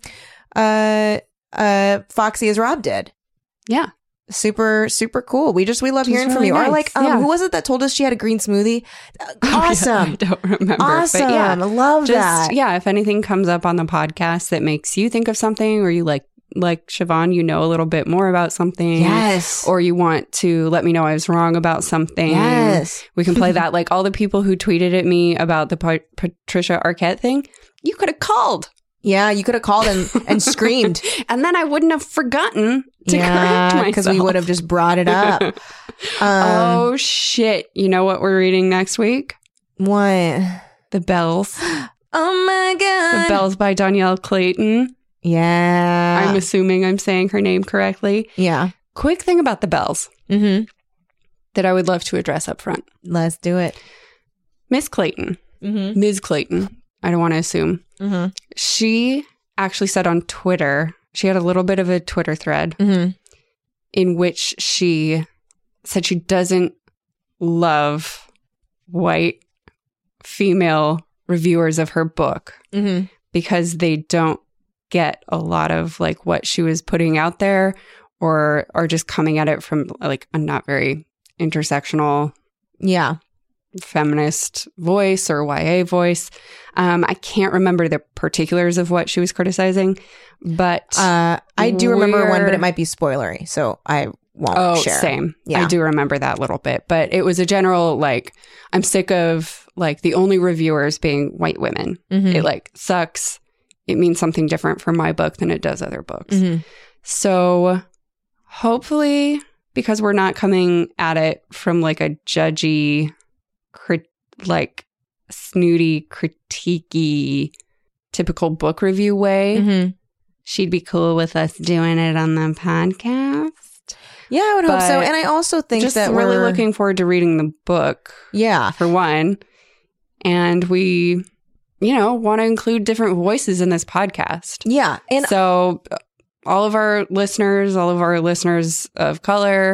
uh uh Foxy as Rob did. Yeah. Super, super cool. We just, we love Which is hearing from really you. Or nice, like, um, yeah. who was it that told us she had a green smoothie? Uh, Awesome. I don't remember. Awesome. But yeah, Love just, that. yeah, if anything comes up on the podcast that makes you think of something, or you like, like Siobhan, you know a little bit more about something. Yes. Or you want to let me know I was wrong about something. Yes. We can play that. Like all the people who tweeted at me about the Pa- Patricia Arquette thing, you could have called. Yeah, you could have called and, and screamed. And then I wouldn't have forgotten to correct Yeah, myself. because we would have just brought it up. Um, oh, shit. You know what we're reading next week? What? The Bells. Oh my God. The Bells by Danielle Clayton. Yeah. I'm assuming I'm saying her name correctly. yeah. Quick thing about the Bells Mm-hmm. that I would love to address up front. Let's do it. Miss Clayton, Mm-hmm. Miz Clayton, I don't want to assume. Mm-hmm. She actually said on Twitter, she had a little bit of a Twitter thread Mm-hmm. in which she said she doesn't love white female reviewers of her book Mm-hmm. because they don't get a lot of like what she was putting out there, or are just coming at it from like a not very intersectional Yeah. feminist voice or Y A voice. Um, I can't remember the particulars of what she was criticizing, but Uh, I do remember one, but we're- it might be spoilery, so I won't oh, share. same. Yeah. I do remember that little bit, but it was a general like, I'm sick of like the only reviewers being white women. Mhm. It like sucks. It means something different for my book than it does other books. Mhm. So hopefully, because we're not coming at it from like a judgy, crit- like snooty, critiquey, typical book review way, Mhm. she'd be cool with us doing it on the podcast. Yeah, I would hope so. But And I also think Just that really we're looking forward to reading the book, Yeah. for one. And we, you know, want to include different voices in this podcast. Yeah. And So all of our listeners, all of our listeners of color,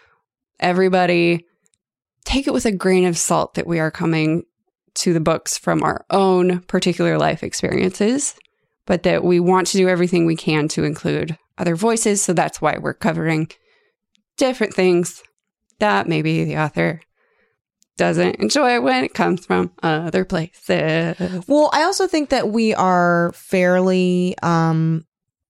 everybody, take it with a grain of salt that we are coming to the books from our own particular life experiences, but that we want to do everything we can to include other voices. So that's why we're covering different things that maybe the author doesn't enjoy when it comes from other places. Well, I also think that we are fairly um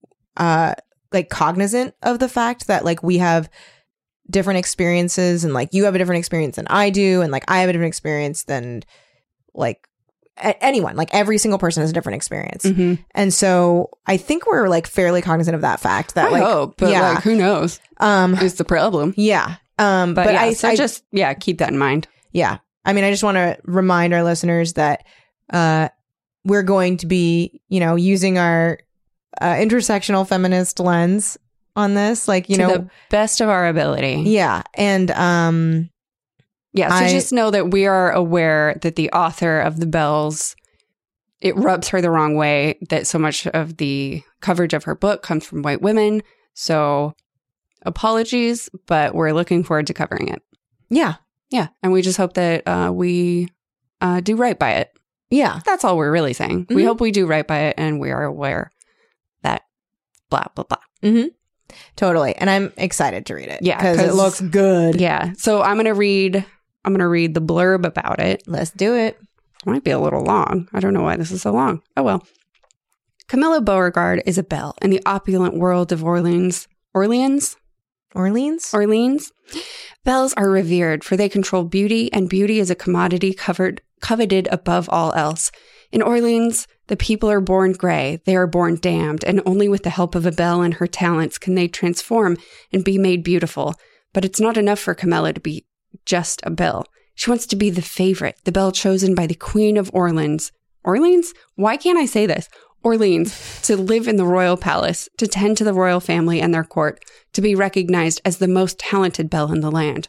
uh like cognizant of the fact that like we have different experiences, and like you have a different experience than I do, and like I have a different experience than like a- anyone. Like every single person has a different experience. Mm-hmm. And so I think we're like fairly cognizant of that fact that I like hope, but yeah. like who knows um is the problem. yeah. Um But, but, yeah, I so I, just yeah, keep that in mind. Yeah. I mean, I just want to remind our listeners that uh, we're going to be, you know, using our uh, intersectional feminist lens on this. Like, you to know, the best of our ability. yeah. And um, Yeah. So I- just know that we are aware that the author of The Bells, it rubs her the wrong way that so much of the coverage of her book comes from white women. So apologies, but we're looking forward to covering it. yeah. Yeah. And we just hope that uh, we uh, do right by it. Yeah. That's all we're really saying. We Mhm. hope we do right by it, and we are aware that blah, blah, blah. Mm-hmm. Totally. And I'm excited to read it. Yeah, Because it 'cause- looks good. Yeah. So I'm going to read, I'm going to read the blurb about it. Let's do it. It might be a little long. I don't know why this is so long. Oh, well. Camilla Beauregard is a belle in the opulent world of Orleans. Orleans? Orleans? Orleans? Belles are revered, for they control beauty, and beauty is a commodity covered, coveted above all else. In Orleans, the people are born gray, they are born damned, and only with the help of a belle and her talents can they transform and be made beautiful. But it's not enough for Camilla to be just a belle. She wants to be the favorite, the belle chosen by the Queen of Orleans. Orleans? Why can't I say this? Orleans, to live in the royal palace, to tend to the royal family and their court, to be recognized as the most talented belle in the land.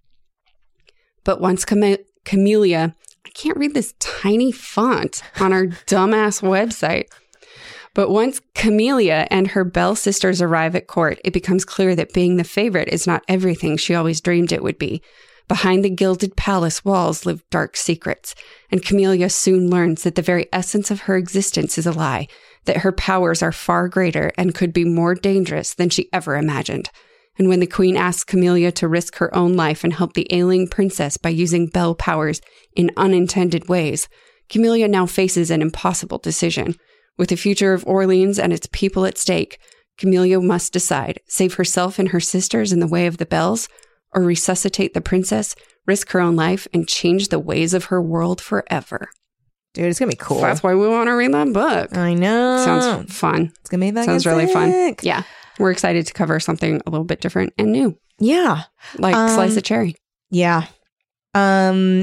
But once Cam- Camellia, I can't read this tiny font on our dumbass website. But once Camellia and her belle sisters arrive at court, it becomes clear that being the favorite is not everything she always dreamed it would be. Behind the gilded palace walls live dark secrets, and Camellia soon learns that the very essence of her existence is a lie, that her powers are far greater and could be more dangerous than she ever imagined. And when the queen asks Camellia to risk her own life and help the ailing princess by using belle powers in unintended ways, Camellia now faces an impossible decision. With the future of Orleans and its people at stake, Camellia must decide, save herself and her sisters in the way of the Belles, or resuscitate the princess, risk her own life, and change the ways of her world forever. Dude, it's going to be cool. So that's why we want to read that book. I know. Sounds fun. It's going to be fucking Sounds really fun. sick. Yeah. We're excited to cover something a little bit different and new, Yeah. like Um, Slice of Cherry. Yeah. Um,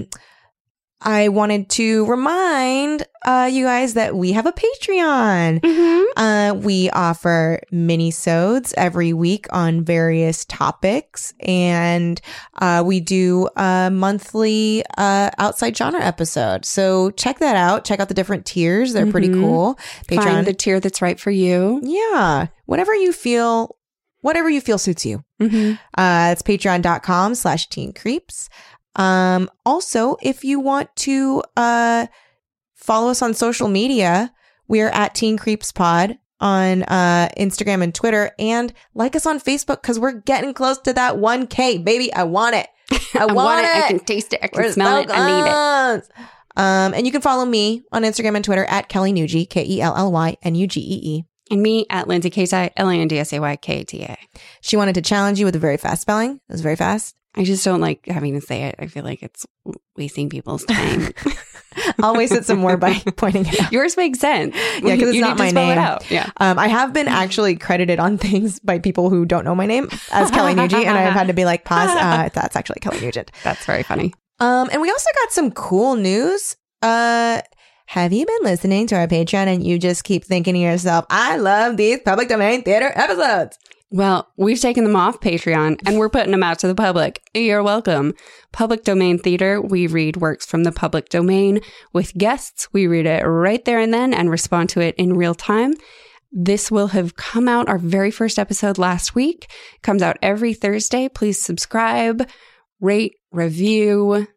I wanted to remind uh, you guys that we have a Patreon. Mm-hmm. Uh, we offer mini-sodes every week on various topics, and uh, we do a monthly uh, outside genre episode. So check that out. Check out the different tiers. They're pretty Mhm. cool. Find the tier that's right for you. Yeah. Whatever you feel, whatever you feel suits you. Mm-hmm. Uh, it's patreon.com slash teen creeps. Um, also, if you want to uh, follow us on social media, we're at Teen Creeps Pod on uh, Instagram and Twitter, and like us on Facebook because we're getting close to that one K, baby. I want it. I, I want, want it. it. I can taste it. I can We're smell so it. I need it. close. Um, and you can follow me on Instagram and Twitter at Kelly Nugie, K E L L Y N U G E E. And me at Lindsay Kasai, L A N D S A Y K A T A. She wanted to challenge you with a very fast spelling. It was very fast. I just don't like having to say it. I feel like it's wasting people's time. I'll waste it some more by pointing it out. Yours makes sense. Yeah, 'cause it's You not need to my spell name. It out. Yeah. Um, I have been actually credited on things by people who don't know my name as Kelly Nugent, and I've had to be like, pause, uh, that's actually Kelly Nugent. That's very funny. Um, and we also got some cool news. Uh, have you been listening to our Patreon and you just keep thinking to yourself, I love these public domain theater episodes? Well, we've taken them off Patreon and we're putting them out to the public. You're welcome. Public Domain Theater, we read works from the public domain. With guests, we read it right there and then and respond to it in real time. This will have come out, our very first episode last week. Comes out every Thursday. Please subscribe, rate, review,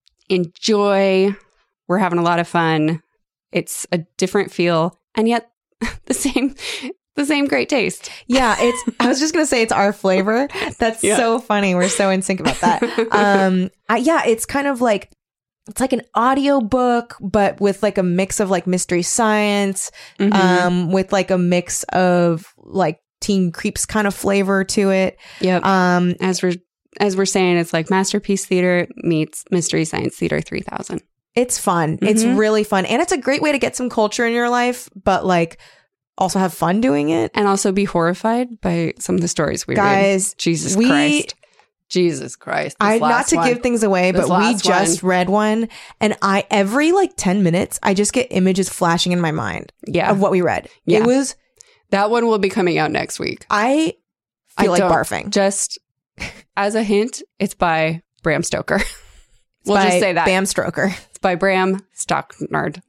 enjoy. We're having a lot of fun. It's a different feel and yet the same the same great taste. Yeah, it's. I was just gonna say it's our flavor. That's Yeah. so funny. We're so in sync about that. Um, I, yeah, it's kind of like it's like an audio book, but with like a mix of like mystery science, Mhm. um, with like a mix of like Teen Creeps kind of flavor to it. Yep. Um, as we're as we're saying, it's like Masterpiece Theater meets Mystery Science Theater three thousand. it's fun. It's Mhm. really fun, and it's a great way to get some culture in your life, but like also have fun doing it. And also be horrified by some of the stories we read. Guys, Jesus we- Christ. Jesus Christ. This I not last to one. give things away, This but we last just read one, and I every like ten minutes I just get images flashing in my mind Yeah. of what we read. Yeah. It was That one will be coming out next week. I I feel like don't- barfing. Just as a hint, it's by Bram Stoker. We'll By just say that. Bam Stroker. It's by Bram Stocknard.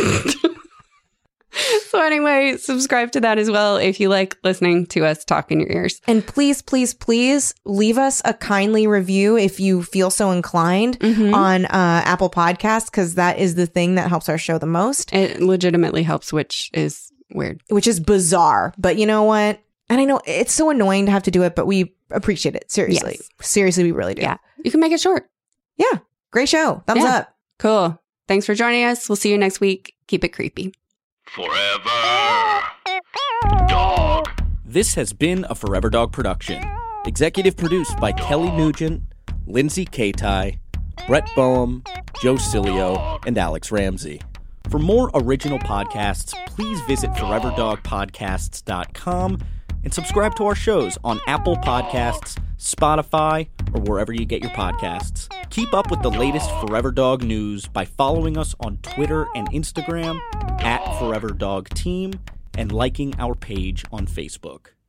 So anyway, subscribe to that as well if you like listening to us talk in your ears. And please, please, please leave us a kindly review if you feel so inclined Mhm. on uh, Apple Podcasts, because that is the thing that helps our show the most, It legitimately helps, which is weird. which is bizarre. But you know what? And I know it's so annoying to have to do it, but we appreciate it. Seriously. Yes. Seriously, we really do. Yeah. You can make it short. Yeah. Great show. Thumbs Yeah. up. Cool. Thanks for joining us. We'll see you next week. Keep it creepy. Forever Dog. This has been a Forever Dog production. Executive produced by Kelly Nugent, Lindsay Katai, Brett Boehm, Joe Cilio, and Alex Ramsey. For more original podcasts, please visit forever dog podcasts dot com and subscribe to our shows on Apple Podcasts, Spotify, or wherever you get your podcasts. Keep up with the latest Forever Dog news by following us on Twitter and Instagram at Forever Dog Team and liking our page on Facebook.